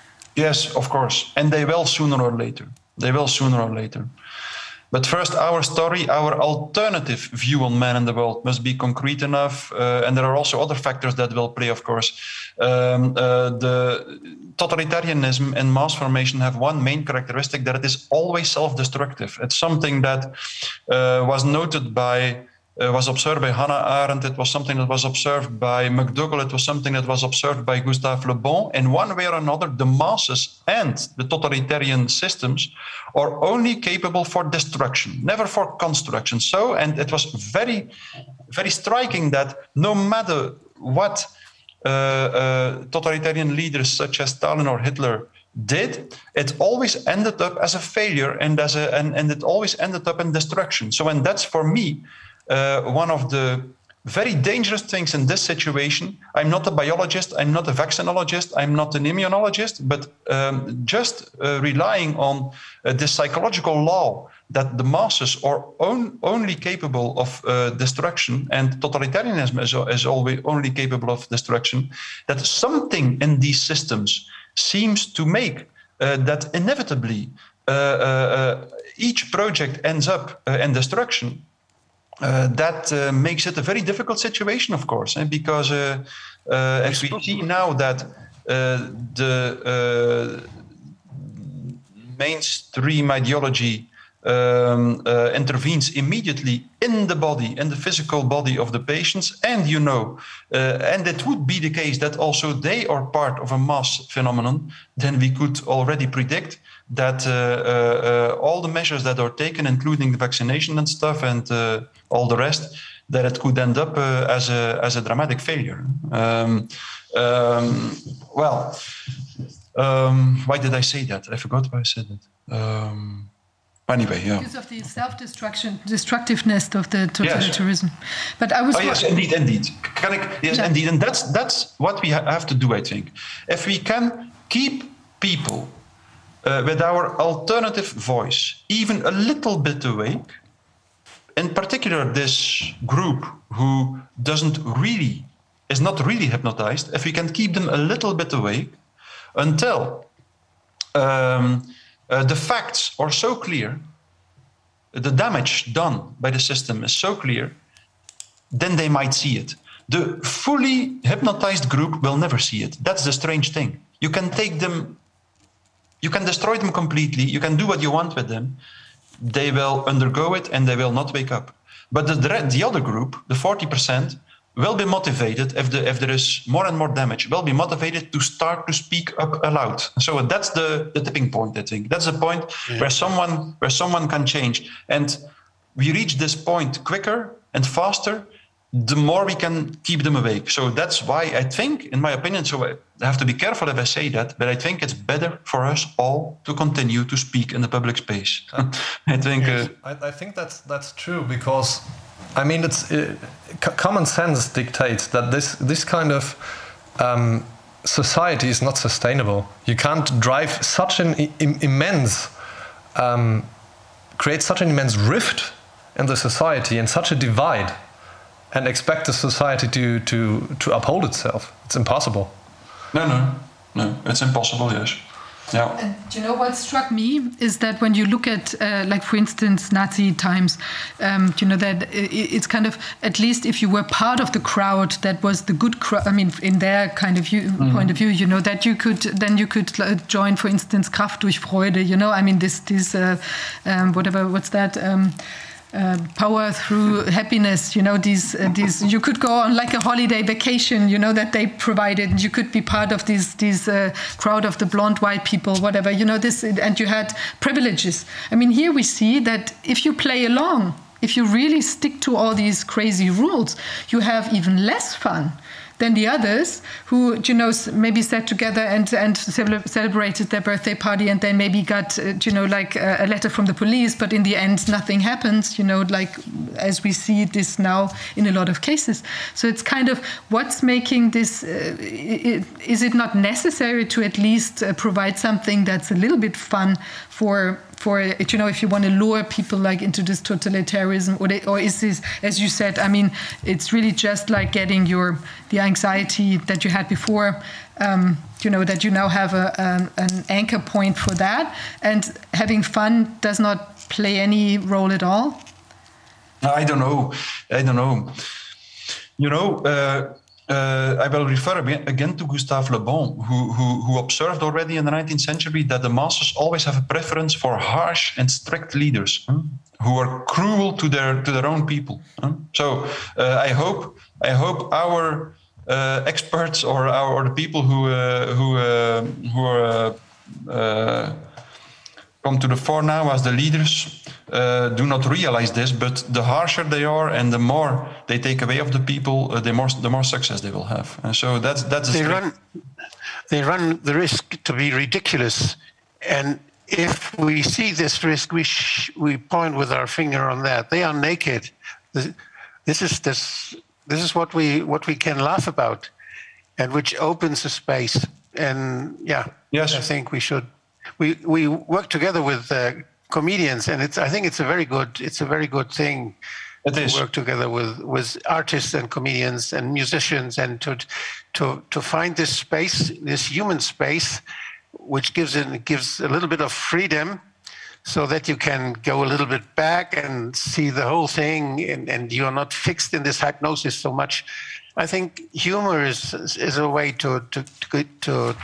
Yes, of course. And they will sooner or later. They will sooner or later. But first, our story, our alternative view on man and the world must be concrete enough. Uh, and there are also other factors that will play, of course. Um, uh, the totalitarianism and mass formation have one main characteristic, that it is always self-destructive. It's something that uh, was noted by Uh, was observed by Hannah Arendt, it was something that was observed by McDougall, it was something that was observed by Gustave Le Bon. In one way or another, the masses and the totalitarian systems are only capable for destruction, never for construction. So, and it was very, very striking that no matter what uh, uh, totalitarian leaders such as Stalin or Hitler did, it always ended up as a failure, and as a and, and it always ended up in destruction. So, and that's for me Uh, one of the very dangerous things in this situation. I'm not a biologist, I'm not a vaccinologist, I'm not an immunologist, but um, just uh, relying on uh, this psychological law that the masses are on, only capable of uh, destruction, and totalitarianism is, is always only capable of destruction, that something in these systems seems to make uh, that inevitably uh, uh, each project ends up uh, in destruction. Uh, that uh, makes it a very difficult situation, of course, eh? because uh, uh, as we see now that uh, the uh, mainstream ideology um, uh, intervenes immediately in the body, in the physical body of the patients, and you know, uh, and it would be the case that also they are part of a mass phenomenon, then we could already predict that uh, uh, uh, all the measures that are taken, including the vaccination and stuff, and uh, all the rest, that it could end up uh, as a as a dramatic failure. Um, um, well, um, why did I say that? I forgot why I said it. Um, anyway, yeah. Because of the self-destruction, destructiveness of the totalitarianism. Yes. But I was. Oh yes, indeed, indeed. Can I, yes, yeah. indeed, and that's that's what we ha- have to do. I think if we can keep people Uh, with our alternative voice, even a little bit awake, in particular this group who doesn't really, is not really hypnotized, if we can keep them a little bit awake until um, uh, the facts are so clear, the damage done by the system is so clear, then they might see it. The fully hypnotized group will never see it. That's the strange thing. You can take them you can destroy them completely. You can do what you want with them. They will undergo it and they will not wake up. But the, the other group, the forty percent, will be motivated if, the, if there is more and more damage, will be motivated to start to speak up aloud. So that's the, the tipping point, I think. That's the point yeah. where someone where someone can change. And we reach this point quicker and faster, the more we can keep them awake. So that's why I think, in my opinion, so I have to be careful if I say that, but I think it's better for us all to continue to speak in the public space. I think yes. uh, I, I think that's that's true, because I mean, it's uh, c- common sense dictates that this this kind of um, society is not sustainable. You can't drive such an I- immense, um, create such an immense rift in the society and such a divide, and expect the society to to to uphold itself. It's impossible. No, no, no. It's impossible. Yes. Yeah. And you know what struck me is that when you look at, uh, like for instance, Nazi times, um, you know that it's kind of, at least if you were part of the crowd, that was the good crowd. I mean, in their kind of view, mm-hmm. point of view, you know that you could then you could join, for instance, Kraft durch Freude. You know, I mean this this uh, um, whatever what's that. Um, Uh, power through happiness, you know, these, uh, these, you could go on like a holiday vacation, you know, that they provided. You could be part of these, these uh, crowd of the blonde white people, whatever, you know, this, and you had privileges. I mean, here we see that if you play along, if you really stick to all these crazy rules, you have even less fun than the others who, you know, maybe sat together and, and celebrated their birthday party, and then maybe got, uh, you know, like a, a letter from the police, but in the end, nothing happens, you know, like as we see this now in a lot of cases. So it's kind of what's making this, uh, it, is it not necessary to at least uh, provide something that's a little bit fun for for, you know, if you want to lure people like into this totalitarianism, or, they, or is this, as you said, I mean, it's really just like getting your, the anxiety that you had before, um, you know, that you now have a, um, an anchor point for that, and having fun does not play any role at all? I don't know. I don't know. You know, uh, Uh, I will refer again to Gustave Le Bon, who, who, who observed already in the nineteenth century that the masses always have a preference for harsh and strict leaders hmm, who are cruel to their to their own people. Hmm. So uh, I hope I hope our uh, experts or our or the people who uh, who uh, who are uh, uh, come to the fore now as the leaders uh, do not realize this, but the harsher they are and the more they take away of the people, uh, the more the more success they will have. And so that's that's they run they run the risk to be ridiculous, and if we see this risk, we sh- we point with our finger on that. They are naked. This, this is this this is what we what we can laugh about, and which opens a space. And yeah, yes, I think we should. We we work together with uh, comedians, and it's I think it's a very good it's a very good thing it to is. work together with, with artists and comedians and musicians, and to to to find this space, this human space, which gives it gives a little bit of freedom, so that you can go a little bit back and see the whole thing, and, and you are not fixed in this hypnosis so much. I think humor is is a way to to to, to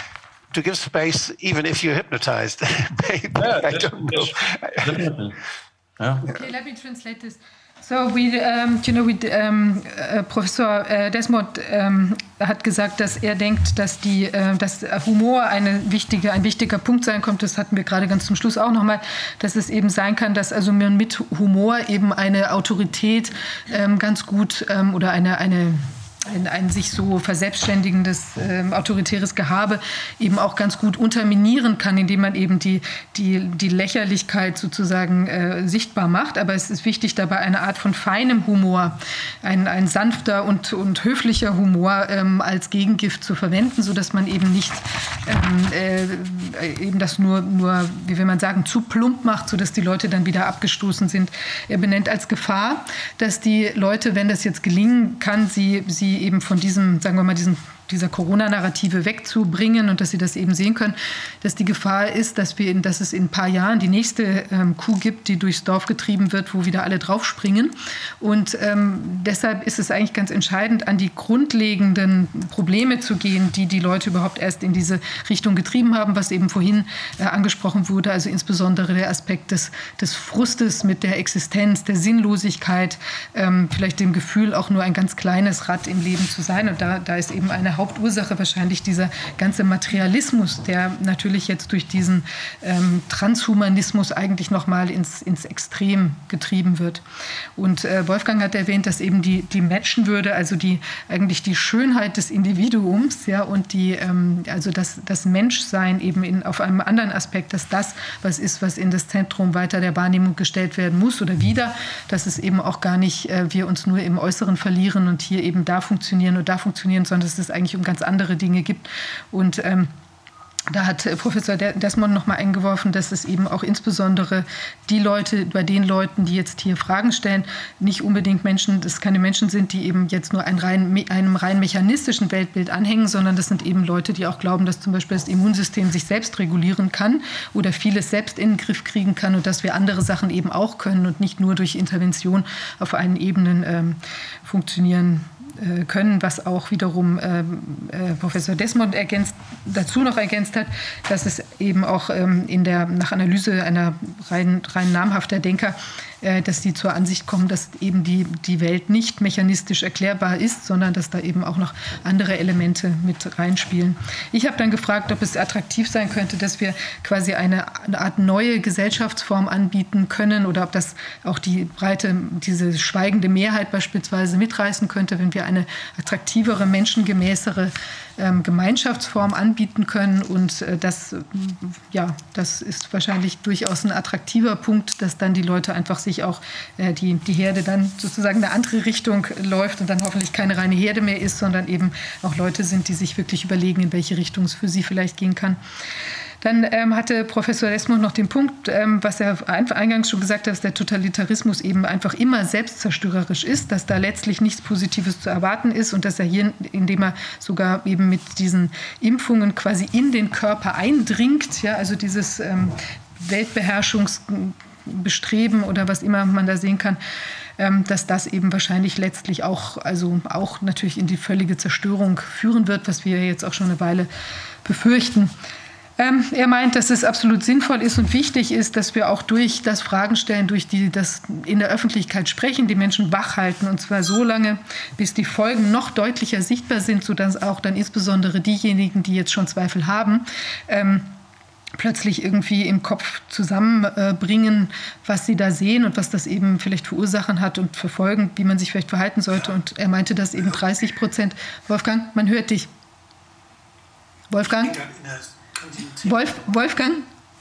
to give space, even if you're hypnotized. Yeah, I don't know. Definitely. Yeah. Okay, let me translate this. So we, um, you know, we, um, uh, Professor uh, Desmond um, hat gesagt, dass er denkt, dass die, äh, dass Humor eine wichtige, ein wichtiger Punkt sein kommt. Das hatten wir gerade ganz zum Schluss auch nochmal, dass es eben sein kann, dass also man mit Humor eben eine Autorität ähm, ganz gut ähm, oder eine eine Ein, ein sich so verselbstständigendes ähm, autoritäres Gehabe eben auch ganz gut unterminieren kann, indem man eben die, die, die Lächerlichkeit sozusagen äh, sichtbar macht. Aber es ist wichtig, dabei eine Art von feinem Humor, ein, ein sanfter und, und höflicher Humor ähm, als Gegengift zu verwenden, sodass man eben nicht ähm, äh, eben das nur, nur, wie will man sagen, zu plump macht, sodass die Leute dann wieder abgestoßen sind. Er benennt als Gefahr, dass die Leute, wenn das jetzt gelingen kann, sie, sie eben von diesem, sagen wir mal, diesem, dieser Corona-Narrative wegzubringen und dass Sie das eben sehen können, dass die Gefahr ist, dass, wir in, dass es in ein paar Jahren die nächste ähm, Kuh gibt, die durchs Dorf getrieben wird, wo wieder alle draufspringen. Und ähm, deshalb ist es eigentlich ganz entscheidend, an die grundlegenden Probleme zu gehen, die die Leute überhaupt erst in diese Richtung getrieben haben, was eben vorhin äh, angesprochen wurde, also insbesondere der Aspekt des, des Frustes mit der Existenz, der Sinnlosigkeit, ähm, vielleicht dem Gefühl, auch nur ein ganz kleines Rad im Leben zu sein. Und da, da ist eben eine Hauptursache wahrscheinlich dieser ganze Materialismus, der natürlich jetzt durch diesen ähm, Transhumanismus eigentlich nochmal ins, ins Extrem getrieben wird. Und äh, Wolfgang hat erwähnt, dass eben die, die Menschenwürde, also die, eigentlich die Schönheit des Individuums, ja, und die, ähm, also das, das Menschsein eben in, auf einem anderen Aspekt, dass das was ist, was in das Zentrum weiter der Wahrnehmung gestellt werden muss oder wieder, dass es eben auch gar nicht, äh, wir uns nur im Äußeren verlieren und hier eben da funktionieren und da funktionieren, sondern dass es eigentlich um ganz andere Dinge gibt. Und ähm, da hat Professor Desmond noch mal eingeworfen, dass es eben auch insbesondere die Leute, bei den Leuten, die jetzt hier Fragen stellen, nicht unbedingt Menschen, dass keine Menschen sind, die eben jetzt nur ein rein, einem rein mechanistischen Weltbild anhängen, sondern das sind eben Leute, die auch glauben, dass zum Beispiel das Immunsystem sich selbst regulieren kann oder vieles selbst in den Griff kriegen kann und dass wir andere Sachen eben auch können und nicht nur durch Intervention auf allen Ebenen ähm, funktionieren können, was auch wiederum äh, äh, Professor Desmond ergänzt, dazu noch ergänzt hat, dass es eben auch ähm, in der, nach Analyse einer rein, rein namhafter Denker, äh, dass die zur Ansicht kommen, dass eben die, die Welt nicht mechanistisch erklärbar ist, sondern dass da eben auch noch andere Elemente mit reinspielen. Ich habe dann gefragt, ob es attraktiv sein könnte, dass wir quasi eine, eine Art neue Gesellschaftsform anbieten können oder ob das auch die breite, diese schweigende Mehrheit beispielsweise mitreißen könnte, wenn wir eine attraktivere, menschengemäßere ähm, Gemeinschaftsform anbieten können. Und äh, das, ja, das ist wahrscheinlich durchaus ein attraktiver Punkt, dass dann die Leute einfach sich auch, äh, die, die Herde dann sozusagen in eine andere Richtung läuft und dann hoffentlich keine reine Herde mehr ist, sondern eben auch Leute sind, die sich wirklich überlegen, in welche Richtung es für sie vielleicht gehen kann. Dann ähm, hatte Professor Desmond noch den Punkt, ähm, was er eingangs schon gesagt hat, dass der Totalitarismus eben einfach immer selbstzerstörerisch ist, dass da letztlich nichts Positives zu erwarten ist und dass er hier, indem er sogar eben mit diesen Impfungen quasi in den Körper eindringt, ja, also dieses ähm, Weltbeherrschungsbestreben oder was immer man da sehen kann, ähm, dass das eben wahrscheinlich letztlich auch, also auch natürlich in die völlige Zerstörung führen wird, was wir jetzt auch schon eine Weile befürchten. Ähm, er meint, dass es absolut sinnvoll ist und wichtig ist, dass wir auch durch das Fragenstellen, durch die das in der Öffentlichkeit sprechen, die Menschen wach halten. Und zwar so lange, bis die Folgen noch deutlicher sichtbar sind, sodass auch dann insbesondere diejenigen, die jetzt schon Zweifel haben, ähm, plötzlich irgendwie im Kopf zusammenbringen, was sie da sehen und was das eben vielleicht für Ursachen hat und für Folgen, wie man sich vielleicht verhalten sollte. Und er meinte, dass eben dreißig Prozent. Wolfgang, man hört dich. Wolfgang? Wolf, Wolfgang?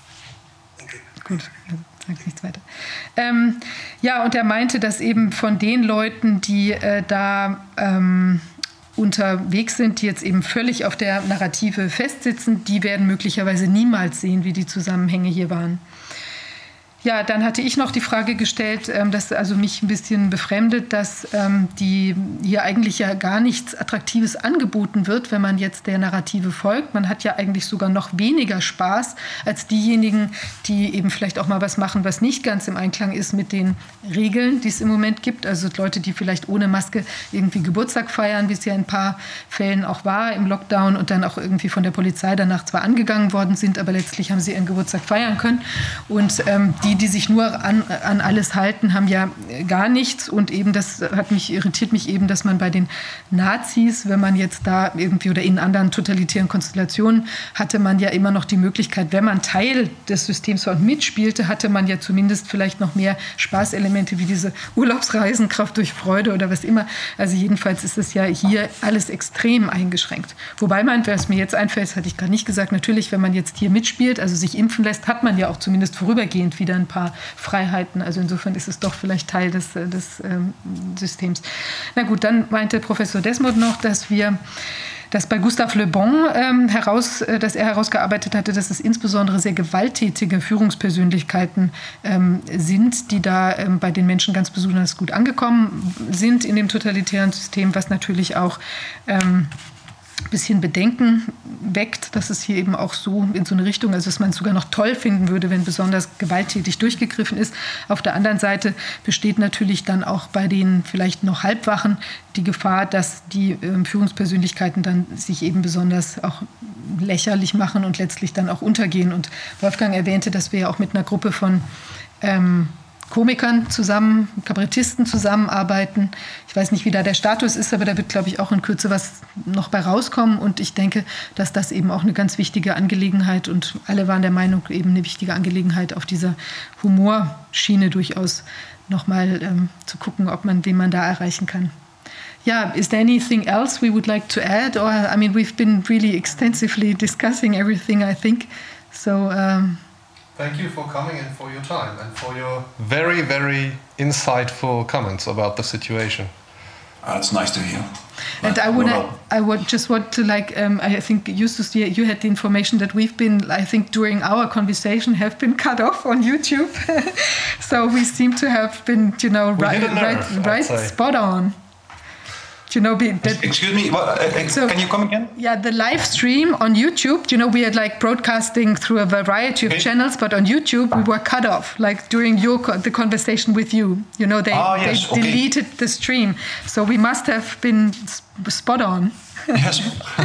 Gut, sagt nichts weiter. Ähm, ja, und er meinte, dass eben von den Leuten, die äh, da ähm, unterwegs sind, die jetzt eben völlig auf der Narrative festsitzen, die werden möglicherweise niemals sehen, wie die Zusammenhänge hier waren. Ja, dann hatte ich noch die Frage gestellt, dass also mich ein bisschen befremdet, dass ähm, die hier eigentlich ja gar nichts Attraktives angeboten wird, wenn man jetzt der Narrative folgt. Man hat ja eigentlich sogar noch weniger Spaß als diejenigen, die eben vielleicht auch mal was machen, was nicht ganz im Einklang ist mit den Regeln, die es im Moment gibt. Also Leute, die vielleicht ohne Maske irgendwie Geburtstag feiern, wie es ja in ein paar Fällen auch war im Lockdown und dann auch irgendwie von der Polizei danach zwar angegangen worden sind, aber letztlich haben sie ihren Geburtstag feiern können. Und ähm, die Die, die sich nur an, an alles halten, haben ja gar nichts. Und eben das hat mich, irritiert mich eben, dass man bei den Nazis, wenn man jetzt da irgendwie oder in anderen totalitären Konstellationen, hatte man ja immer noch die Möglichkeit, wenn man Teil des Systems war und mitspielte, hatte man ja zumindest vielleicht noch mehr Spaßelemente wie diese Urlaubsreisen, Kraft durch Freude oder was immer. Also jedenfalls ist es ja hier alles extrem eingeschränkt. Wobei man, was mir jetzt einfällt, das hatte ich gerade nicht gesagt, natürlich, wenn man jetzt hier mitspielt, also sich impfen lässt, hat man ja auch zumindest vorübergehend wieder ein paar Freiheiten. Also insofern ist es doch vielleicht Teil des, des ähm, Systems. Na gut, dann meinte Professor Desmond noch, dass wir dass bei Gustave Le Bon ähm, heraus, äh, dass er herausgearbeitet hatte, dass es insbesondere sehr gewalttätige Führungspersönlichkeiten ähm, sind, die da ähm, bei den Menschen ganz besonders gut angekommen sind in dem totalitären System, was natürlich auch ähm, bisschen Bedenken weckt, dass es hier eben auch so in so eine Richtung, also dass man es sogar noch toll finden würde, wenn besonders gewalttätig durchgegriffen ist. Auf der anderen Seite besteht natürlich dann auch bei den vielleicht noch Halbwachen die Gefahr, dass die äh, Führungspersönlichkeiten dann sich eben besonders auch lächerlich machen und letztlich dann auch untergehen. Und Wolfgang erwähnte, dass wir ja auch mit einer Gruppe von ähm, Komikern zusammen, Kabarettisten zusammenarbeiten. Ich weiß nicht, wie da der Status ist, aber da wird, glaube ich, auch in Kürze was noch bei rauskommen. Und ich denke, dass das eben auch eine ganz wichtige Angelegenheit, und alle waren der Meinung, eben eine wichtige Angelegenheit auf dieser Humorschiene durchaus nochmal ähm, zu gucken, ob man, wen man da erreichen kann. Yeah, is there anything else we would like to add? Or, I mean, we've been really extensively discussing everything, I think. So, um, thank you for coming and for your time and for your very, very insightful comments about the situation. Uh, it's nice to hear. And I would, I would just want to like, um, I think Justus, you had the information that we've been, I think during our conversation, have been cut off on YouTube. So we seem to have been, you know, We right, hit a nerve, right, right, I'd say. spot on. You know, be, that, Excuse me, what, uh, So- can you come again? yeah, the live stream on YouTube, you know, we had like broadcasting through a variety of Okay. channels, but on YouTube we were cut off, like during your co- the conversation with you. You know, they, Ah, yes, they okay. deleted the stream, so we must have been sp- spot on. Yes,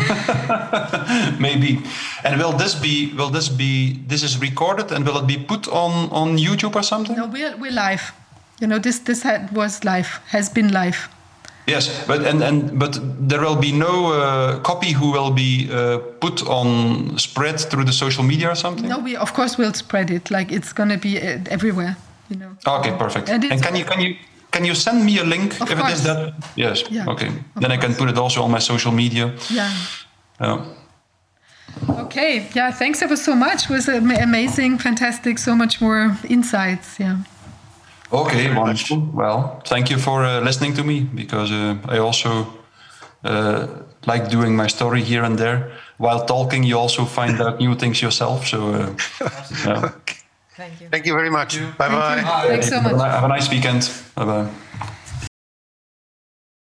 maybe. And will this be? Will this be? This is recorded, and will it be put on on YouTube or something? No, we're we're live. You know, this this had, was live, has been live. Yes, but and, and but there will be no uh, copy who will be uh, put on spread through the social media or something. No, we of course will spread it. Like it's gonna be uh, everywhere. You know. Okay, perfect. And And, it's- can you can you can you send me a link Of if it is course. that? Yes. Yeah, Okay. of Then I can course. put it also on my social media. Yeah. Yeah. Okay. Yeah. Thanks ever so much. It was ama- amazing, fantastic. So much more insights. Yeah. Okay, wonderful. Well, thank you for uh, listening to me, because uh, I also uh, like doing my story here and there. While talking, you also find out new things yourself. So, uh, yeah. Thank you very much. Bye bye. Thank you. Thanks so Have a much. ni- have a nice weekend. Bye bye.